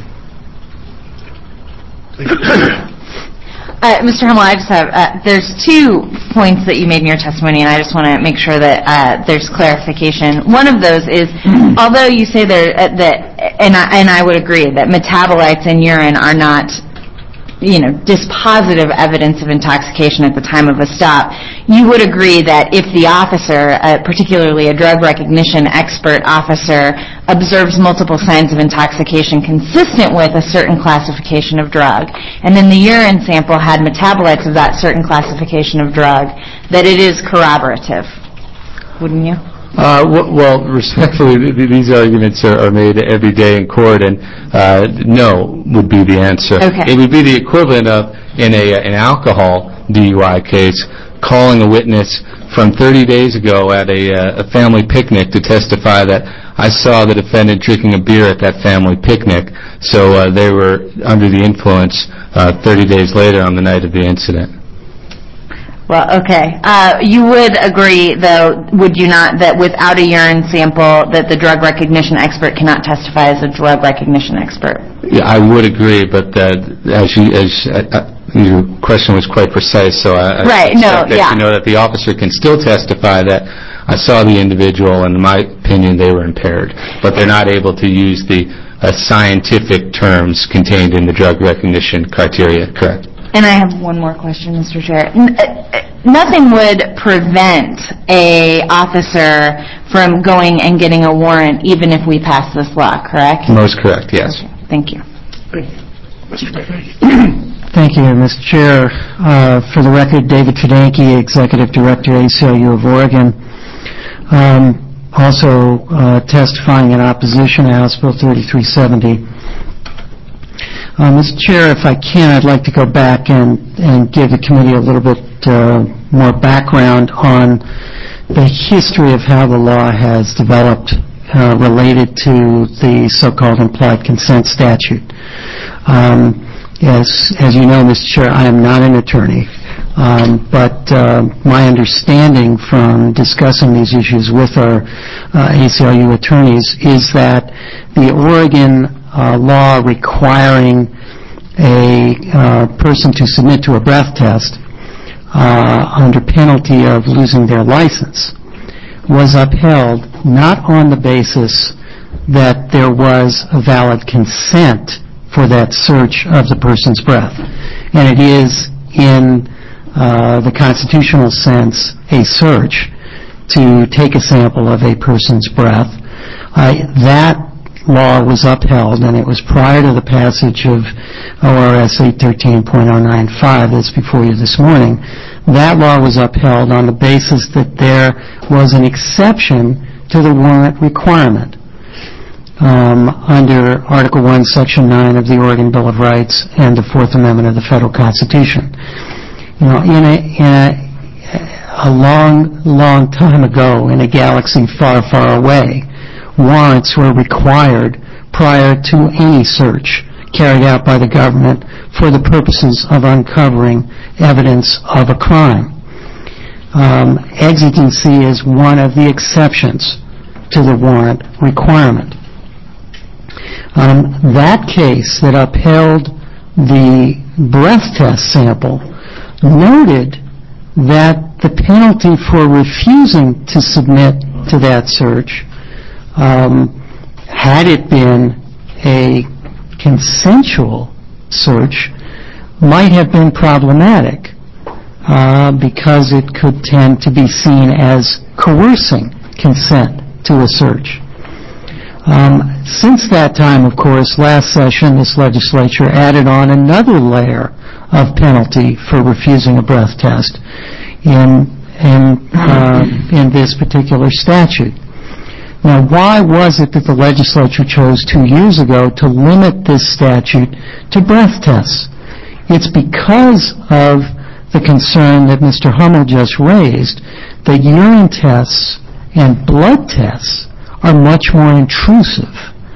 Uh, Mister Hummel, I just have, uh, there's two points that you made in your testimony, and I just want to make sure that uh, there's clarification. One of those is, although you say there, uh, that, and I, and I would agree, that metabolites in urine are not, you know, dispositive evidence of intoxication at the time of a stop, you would agree that if the officer, uh, particularly a drug recognition expert officer, observes multiple signs of intoxication consistent with a certain classification of drug, and then the urine sample had metabolites of that certain classification of drug, that it is corroborative. Wouldn't you? Uh, w- well, respectfully, th- th- these arguments are, are made every day in court, and uh, no would be the answer. Okay. It would be the equivalent of, in a, an alcohol D U I case, calling a witness from thirty days ago at a, uh, a family picnic to testify that I saw the defendant drinking a beer at that family picnic, so uh, they were under the influence uh, thirty days later on the night of the incident. Well, okay. Uh, you would agree, though, would you not, that without a urine sample, that the drug recognition expert cannot testify as a drug recognition expert? Yeah, I would agree, but uh, as you, as uh, uh, your question was quite precise, so I, Right, I no, expect that yeah. you know that the officer can still testify that I saw the individual, and in my opinion, they were impaired, but they're not able to use the uh, scientific terms contained in the drug recognition criteria. Correct. And I have one more question, Mister Chair. N- uh, nothing would prevent a officer from going and getting a warrant even if we pass this law, correct? Most correct, yes. Okay. Thank you. Thank you. Mister McVeigh. Thank you, Mister Chair. Uh, For the record, David Fedanke, Executive Director, A C L U of Oregon, um, also uh, testifying in opposition to House Bill thirty-three seventy. Uh, Mister Chair, if I can, I'd like to go back and, and give the committee a little bit uh, more background on the history of how the law has developed uh, related to the so-called implied consent statute. Um, as, as you know, Mister Chair, I am not an attorney, um, but uh, my understanding from discussing these issues with our uh, A C L U attorneys is that the Oregon Uh, law requiring a uh, person to submit to a breath test uh, under penalty of losing their license was upheld not on the basis that there was a valid consent for that search of the person's breath. And it is, in uh, the constitutional sense, a search to take a sample of a person's breath. Uh, that law was upheld, and it was prior to the passage of O R S eight thirteen point oh nine five that's before you this morning. That law was upheld on the basis that there was an exception to the warrant requirement um, under Article one, Section nine of the Oregon Bill of Rights and the Fourth Amendment of the Federal Constitution. You know, in a, in a, a long, long time ago, in a galaxy far, far away, warrants were required prior to any search carried out by the government for the purposes of uncovering evidence of a crime. Um, exigency is one of the exceptions to the warrant requirement. Um, that case that upheld the breath test sample noted that the penalty for refusing to submit to that search, um, had it been a consensual search, might have been problematic uh, because it could tend to be seen as coercing consent to a search. Um, since that time, of course, last session, this legislature added on another layer of penalty for refusing a breath test in in, uh, in this particular statute. Now, why was it that the legislature chose two years ago to limit this statute to breath tests? It's because of the concern that Mister Hummel just raised that urine tests and blood tests are much more intrusive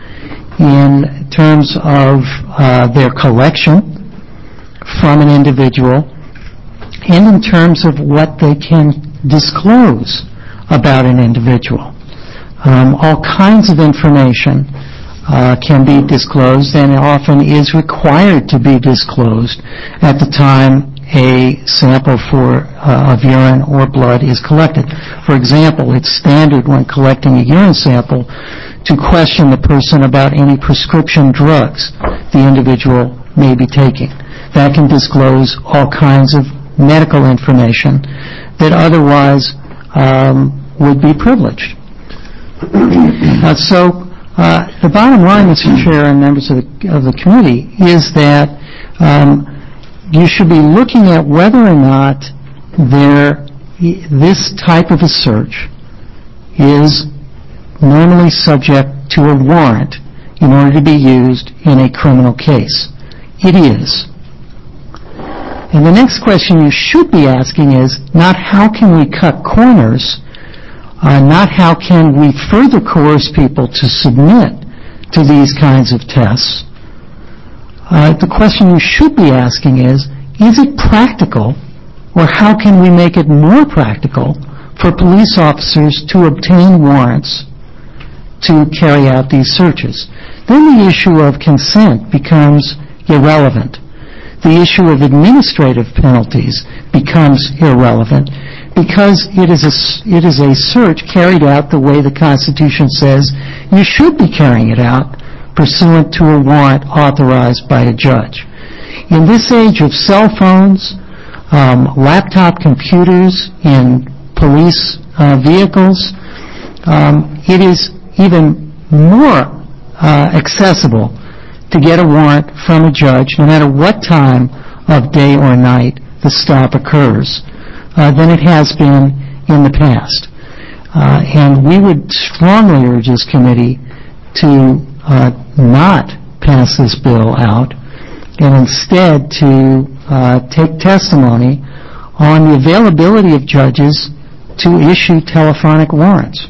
in terms of uh, their collection from an individual and in terms of what they can disclose about an individual. Um, all kinds of information uh, can be disclosed and often is required to be disclosed at the time a sample for uh, of urine or blood is collected. For example, it's standard when collecting a urine sample to question the person about any prescription drugs the individual may be taking. That can disclose all kinds of medical information that otherwise um, would be privileged. uh, so uh, the bottom line, Mister Chair and members of the, of the committee, is that um, you should be looking at whether or not there, this type of a search is normally subject to a warrant in order to be used in a criminal case. It is. And the next question you should be asking is not how can we cut corners, uh, not how can we further coerce people to submit to these kinds of tests. Uh, the question you should be asking is, is it practical, or how can we make it more practical for police officers to obtain warrants to carry out these searches? Then the issue of consent becomes irrelevant. The issue of administrative penalties becomes irrelevant because it is a, it is a search carried out the way the Constitution says you should be carrying it out, pursuant to a warrant authorized by a judge. In this age of cell phones, um, laptop computers in police uh, vehicles, um, it is even more uh, accessible to get a warrant from a judge, no matter what time of day or night the stop occurs, uh, than it has been in the past. Uh, and we would strongly urge this committee to uh, not pass this bill out and instead to uh, take testimony on the availability of judges to issue telephonic warrants.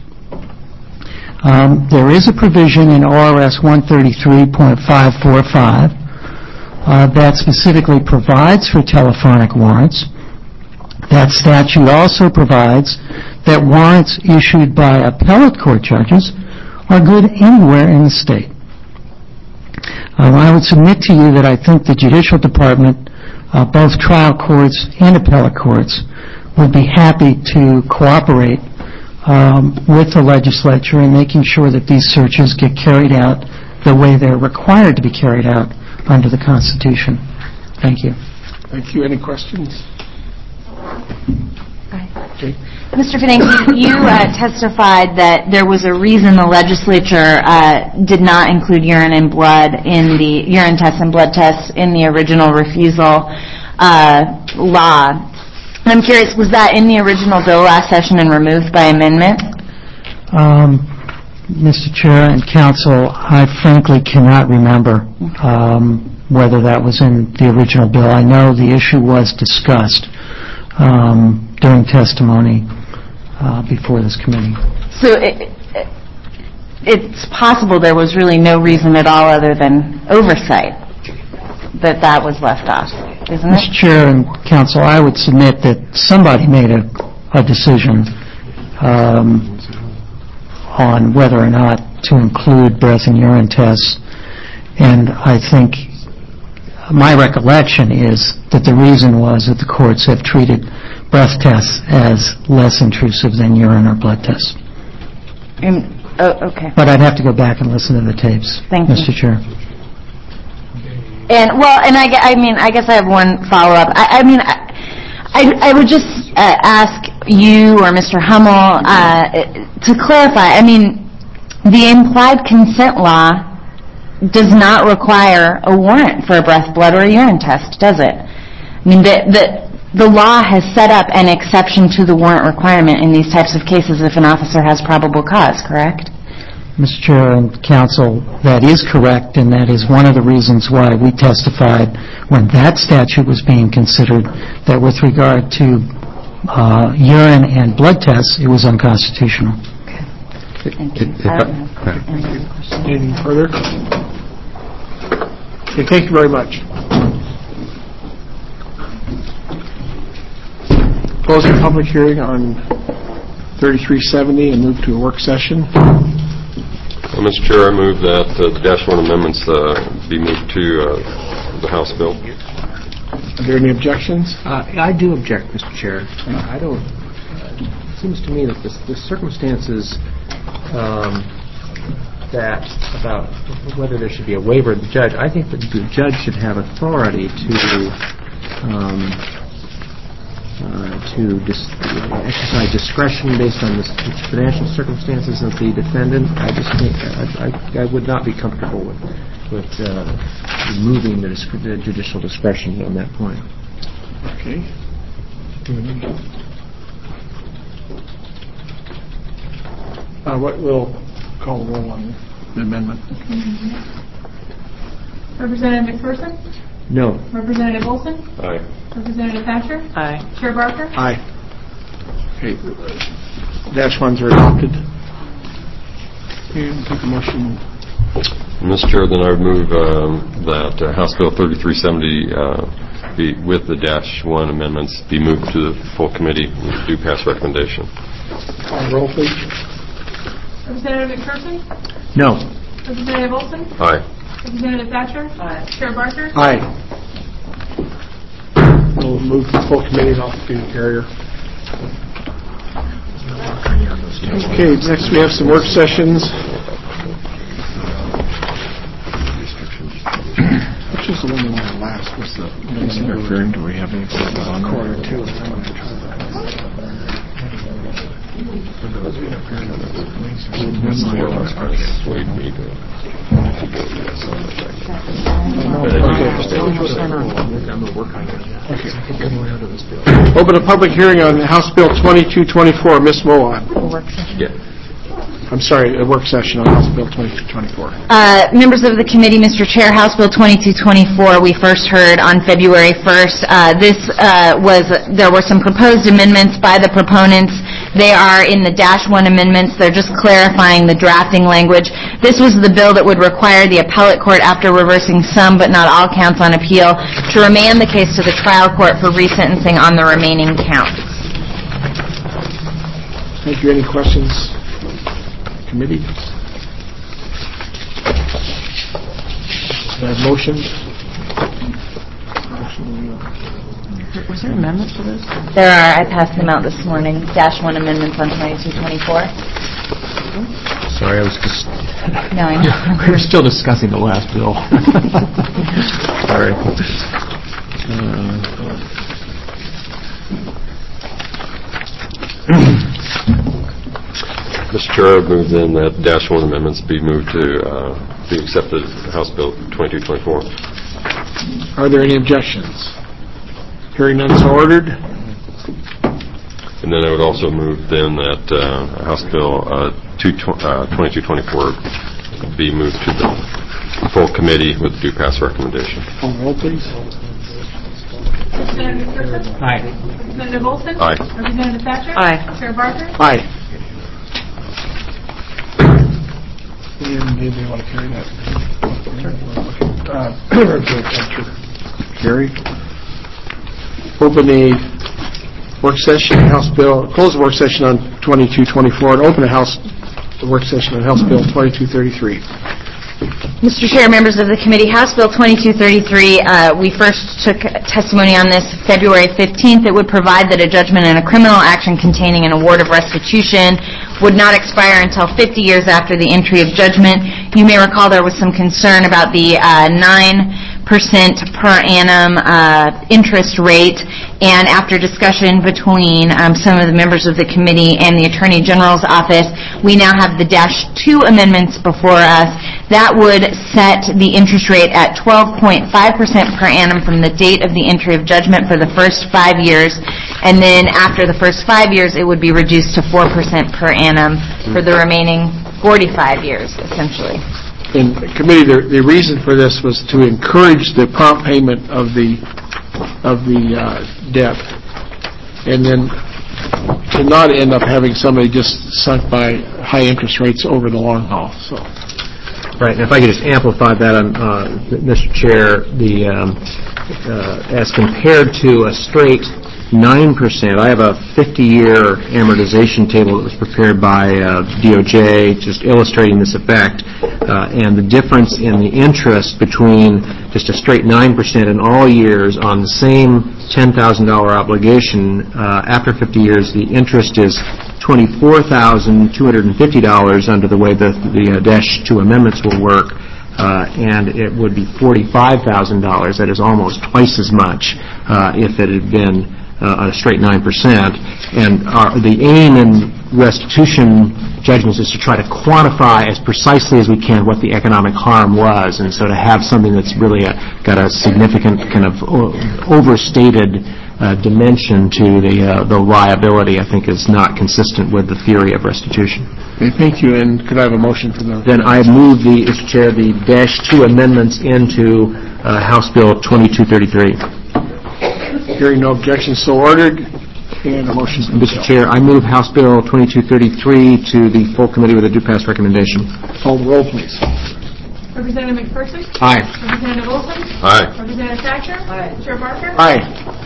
Um, there is a provision in O R S one thirty-three point five four five uh, that specifically provides for telephonic warrants. That statute also provides that warrants issued by appellate court judges are good anywhere in the state. Um, I would submit to you that I think the Judicial Department, uh, both trial courts and appellate courts, would be happy to cooperate um, with the legislature in making sure that these searches get carried out the way they're required to be carried out under the Constitution. Thank you. Thank you. Any questions? Aye. Mister Finansky, you uh, testified that there was a reason the legislature uh, did not include urine and blood in the urine tests and blood tests in the original refusal uh, law. I'm curious, was that in the original bill last session and removed by amendment? Um, Mister Chair and Council, I frankly cannot remember um, whether that was in the original bill. I know the issue was discussed um, during testimony uh, before this committee. So it, it, it's possible there was really no reason at all other than oversight that that was left off, isn't Mister it? Chair and Council, I would submit that somebody made a, a decision um, on whether or not to include breath and urine tests, and I think my recollection is that the reason was that the courts have treated breath tests as less intrusive than urine or blood tests. Um, oh, okay. But I'd have to go back and listen to the tapes, Thank you. Mister Chair. And well, and I, gue- I mean, I guess I have one follow-up. I, I mean, I, I, I would just uh, ask you or Mister Hummel uh, to clarify. I mean, the implied consent law does not require a warrant for a breath, blood, or a urine test, does it? I mean, the the the law has set up an exception to the warrant requirement in these types of cases if an officer has probable cause, correct? Mister Chair and Council, that is correct, and that is one of the reasons why we testified when that statute was being considered that with regard to uh, urine and blood tests, it was unconstitutional. Thank you. If I I- don't have any other questions. Anything further? Okay, thank you very much. Close the public hearing on thirty-three seventy and move to a work session. Well, Mister Chair, I move that uh, the dash one amendments uh, be moved to uh, the House bill. Are there any objections? Uh, I do object, Mister Chair. Uh, I don't, uh, it seems to me that this, the circumstances um, that about whether there should be a waiver of the judge, I think that the judge should have authority to um, uh, to dis- exercise discretion based on the financial circumstances of the defendant. I just think I, I, I would not be comfortable with with uh, removing the, disc- the judicial discretion on that point. Okay. Uh, what we'll call the roll on the amendment. Representative McPherson? No. Representative Olson? Aye. Representative Thatcher? Aye. Chair Barker? Aye. Okay. Dash ones are adopted. And take a motion. Mister Chair, then I would move um, that uh, House Bill thirty-three seventy uh, be, with the dash one amendments, be moved to the full committee with due pass recommendation. Call the roll, please. Representative McPherson? No. Representative Olson? Aye. Representative Thatcher? Aye. Chair Barker? Aye. We'll move to full committee and off to the carrier. Okay, next we have some work sessions. Which is the one we wanted last? Was the noise interfering? Do we have anything on quarter two? Open a public hearing on House Bill twenty-two twenty-four. Miz Moan. Yeah. I'm sorry, a work session on House Bill twenty-two twenty-four. Uh, members of the committee, Mister Chair, House Bill twenty-two twenty-four, we first heard on February first. Uh, this uh, was, there were some proposed amendments by the proponents. They are in the dash one amendments. They're just clarifying the drafting language. This was the bill that would require the appellate court, after reversing some but not all counts on appeal, to remand the case to the trial court for resentencing on the remaining counts. Thank you. Any questions? Committee? Uh, motion? Was there amendments to this? There are. I passed them out this morning. Dash one amendments on twenty-two twenty-four. Sorry, I was just... No, I know. We were still discussing the last bill. Sorry. Uh, Mister Chair, I move then that dash one amendments be moved to, uh, be accepted House Bill twenty-two twenty-four. Are there any objections? Hearing none, so ordered. And then I would also move then that uh, House Bill uh, twenty-two twenty-four be moved to the full committee with due pass recommendation. Call the roll, please. Representative McPherson? Aye. Representative Olson? Aye. Representative Thatcher? Aye. Chair Barker? Aye. And anybody want to carry that? Uh, Representative Thatcher. Carry. Open a work session, House Bill, close the work session on twenty-two twenty-four and open a House the work session on House Bill twenty-two thirty-three. Mister Chair, members of the committee, House Bill twenty-two thirty-three, uh, we first took testimony on this February fifteenth. It would provide that a judgment in a criminal action containing an award of restitution would not expire until fifty years after the entry of judgment. You may recall there was some concern about the uh, nine percent per annum uh, interest rate, and after discussion between um, some of the members of the committee and the Attorney General's office, we now have the dash two amendments before us. That would set the interest rate at twelve point five percent per annum from the date of the entry of judgment for the first five years, and then after the first five years, it would be reduced to four percent per annum for the remaining forty-five years, essentially. In the committee, the, the reason for this was to encourage the prompt payment of the of the uh, debt, and then to not end up having somebody just sunk by high interest rates over the long haul. So, Right, and if I could just amplify that, um, uh, Mister Chair, the um, uh, as compared to a straight nine percent, I have a fifty-year amortization table that was prepared by uh, D O J, just illustrating this effect, uh, and the difference in the interest between just a straight nine percent in all years on the same ten thousand dollars obligation, uh, after fifty years, the interest is twenty-four thousand two hundred fifty dollars under the way the, the uh, dash two amendments will work, uh, and it would be forty-five thousand dollars. That is almost twice as much uh, if it had been uh, a straight nine percent. And our, the aim in restitution judgments is to try to quantify as precisely as we can what the economic harm was, and so to have something that's really a, got a significant kind of o- overstated Uh, dimension to the uh, the liability, I think, is not consistent with the theory of restitution. okay, thank you. And could I have a motion for the? Then I move the, Mister Chair, the dash two amendments into uh, House Bill twenty-two thirty-three. Hearing no objections, so ordered. And a motion. Mister Chair, I move House Bill twenty-two thirty-three to the full committee with a due pass recommendation. Call the roll, please. Representative McPherson? Aye. Representative Olson? Aye. Representative Thatcher? Aye. Chair Barker? Aye.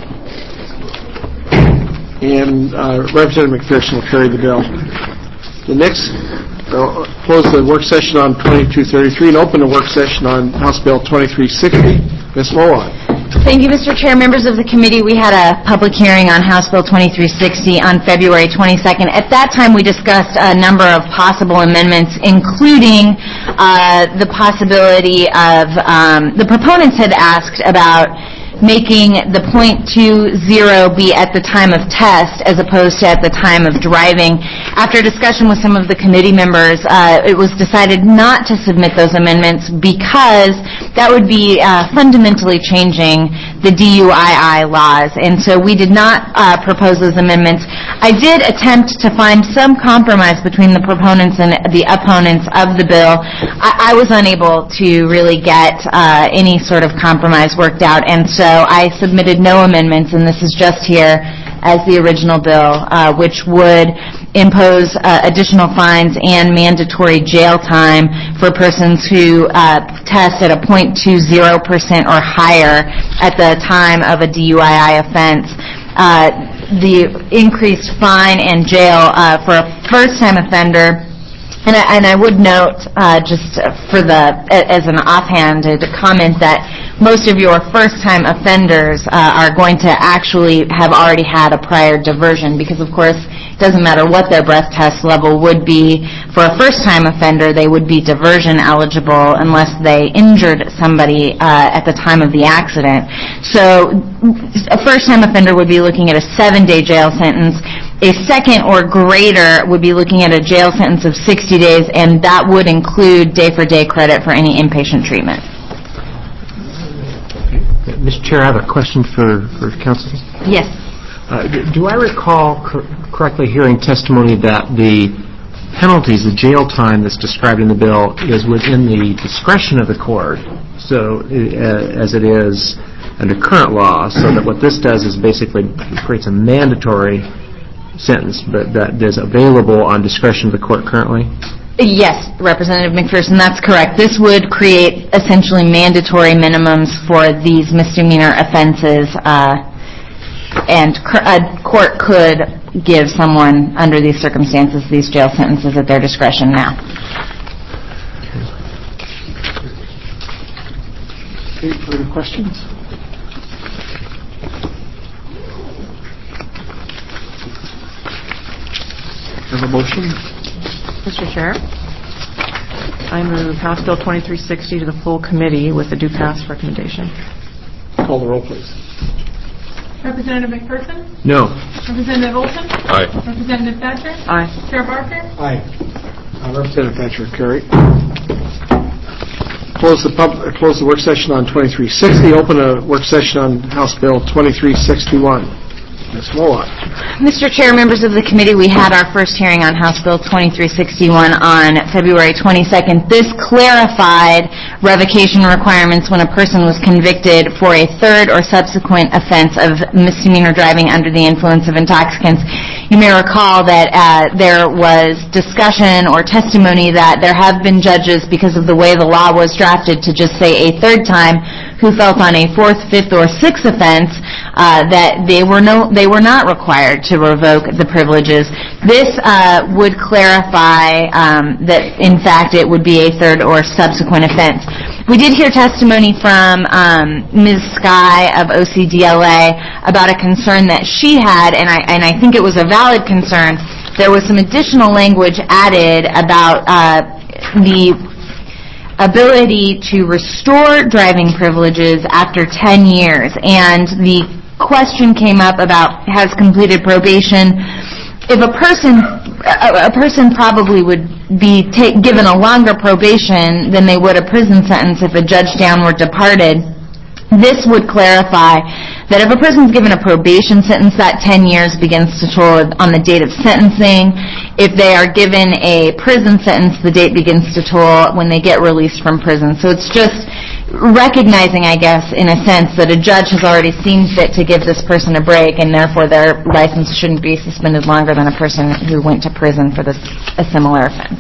And uh, Representative McPherson will carry the bill. The next, uh, close the work session on twenty-two thirty-three and open the work session on House Bill twenty-three sixty. Miz Mullock. Thank you, Mister Chair. Members of the committee, we had a public hearing on House Bill twenty-three sixty on February twenty-second. At that time, we discussed a number of possible amendments, including uh, the possibility of, um, the proponents had asked about making the point two zero be at the time of test as opposed to at the time of driving. After discussion with some of the committee members, uh, it was decided not to submit those amendments because that would be uh, fundamentally changing the D U I I laws, and so we did not uh, propose those amendments. I did attempt to find some compromise between the proponents and the opponents of the bill. I, I was unable to really get uh, any sort of compromise worked out, and so I submitted no amendments, and this is just here as the original bill, uh, which would impose uh, additional fines and mandatory jail time for persons who uh, test at a point two zero percent or higher at the time of a D U I I offense. Uh, the increased fine and jail uh, for a first-time offender. And I, and I would note, uh, just for the, as an offhanded comment, that most of your first-time offenders uh, are going to actually have already had a prior diversion, because, of course, it doesn't matter what their breath test level would be. For a first-time offender, they would be diversion eligible unless they injured somebody uh, at the time of the accident. So a first-time offender would be looking at a seven-day jail sentence. A second or greater would be looking at a jail sentence of sixty days, and that would include day-for-day credit for any inpatient treatment. Mister Chair, I have a question for, for counsel. Yes. Uh, d- do I recall cor- correctly hearing testimony that the penalties, the jail time that's described in the bill, is within the discretion of the court, so uh, as it is under current law, so that what this does is basically creates a mandatory sentence, but that is available on discretion of the court currently? Yes, Representative McPherson, that's correct. This would create essentially mandatory minimums for these misdemeanor offenses, uh, and cr- a court could give someone, under these circumstances, these jail sentences at their discretion now. Any further questions? Have a motion? Mister Chair, I move House Bill twenty-three sixty to the full committee with a due pass recommendation. Call the roll, please. Representative McPherson? No. Representative Olson? Aye. Representative Thatcher? Aye. Chair Barker? Aye. Uh, Representative Thatcher, carried. Close the pub, uh, close the work session on twenty-three sixty. Open a work session on House Bill twenty-three sixty-one. Miz Moloch. Mister Chair, members of the committee, we had our first hearing on House Bill twenty-three sixty-one on February twenty-second. This clarified revocation requirements when a person was convicted for a third or subsequent offense of misdemeanor driving under the influence of intoxicants. You may recall that uh, there was discussion or testimony that there have been judges, because of the way the law was drafted, to just say a third time, who felt on a fourth, fifth, or sixth offense uh, that they were no, they were not required to revoke the privileges. This uh, would clarify um, that, in fact, it would be a third or subsequent offense. We did hear testimony from um, Miz Sky of O C D L A about a concern that she had, and I, and I think it was a valid concern. There was some additional language added about uh, the ability to restore driving privileges after ten years, and the question came up about has completed probation. If a person a, a person probably would be ta- given a longer probation than they would a prison sentence if a judge downward departed. This would clarify that if a person's given a probation sentence, that ten years begins to toll on the date of sentencing. If they are given a prison sentence, the date begins to toll when they get released from prison. So it's just recognizing, I guess, in a sense, that a judge has already seen fit to give this person a break, and therefore their license shouldn't be suspended longer than a person who went to prison for this, a similar offense.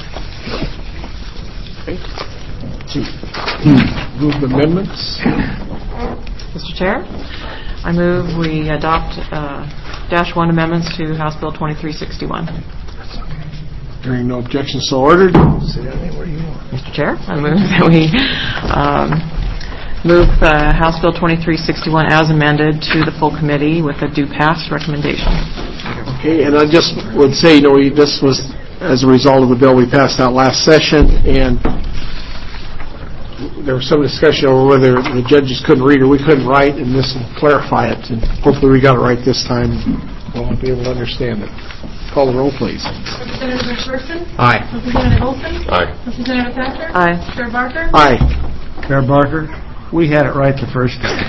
Move amendments. Mister Chair, I move we adopt uh, dash one amendments to House Bill twenty-three sixty-one. Hearing no objections, so ordered. Say that name where you want. Mister Chair, I move that we um, move uh, House Bill twenty-three sixty-one as amended to the full committee with a due pass recommendation. Okay, and I just would say, you know, we, this was as a result of the bill we passed out last session, and there was some discussion over whether the judges couldn't read or we couldn't write, and this will clarify it, and hopefully we got it right this time. We'll be able to understand it. Call the roll, please. Representative McPherson? Aye. Representative Olson? Aye. Representative Thatcher? Aye. Chair Barker? Aye. Chair Barker, we had it right the first time.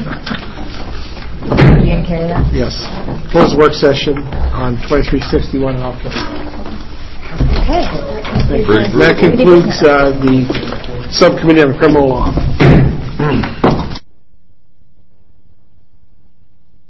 You gonna carry that? Yes. Close the work session on twenty-three sixty-one, and I'll come. Okay. Thank you. That concludes uh, the subcommittee on criminal law.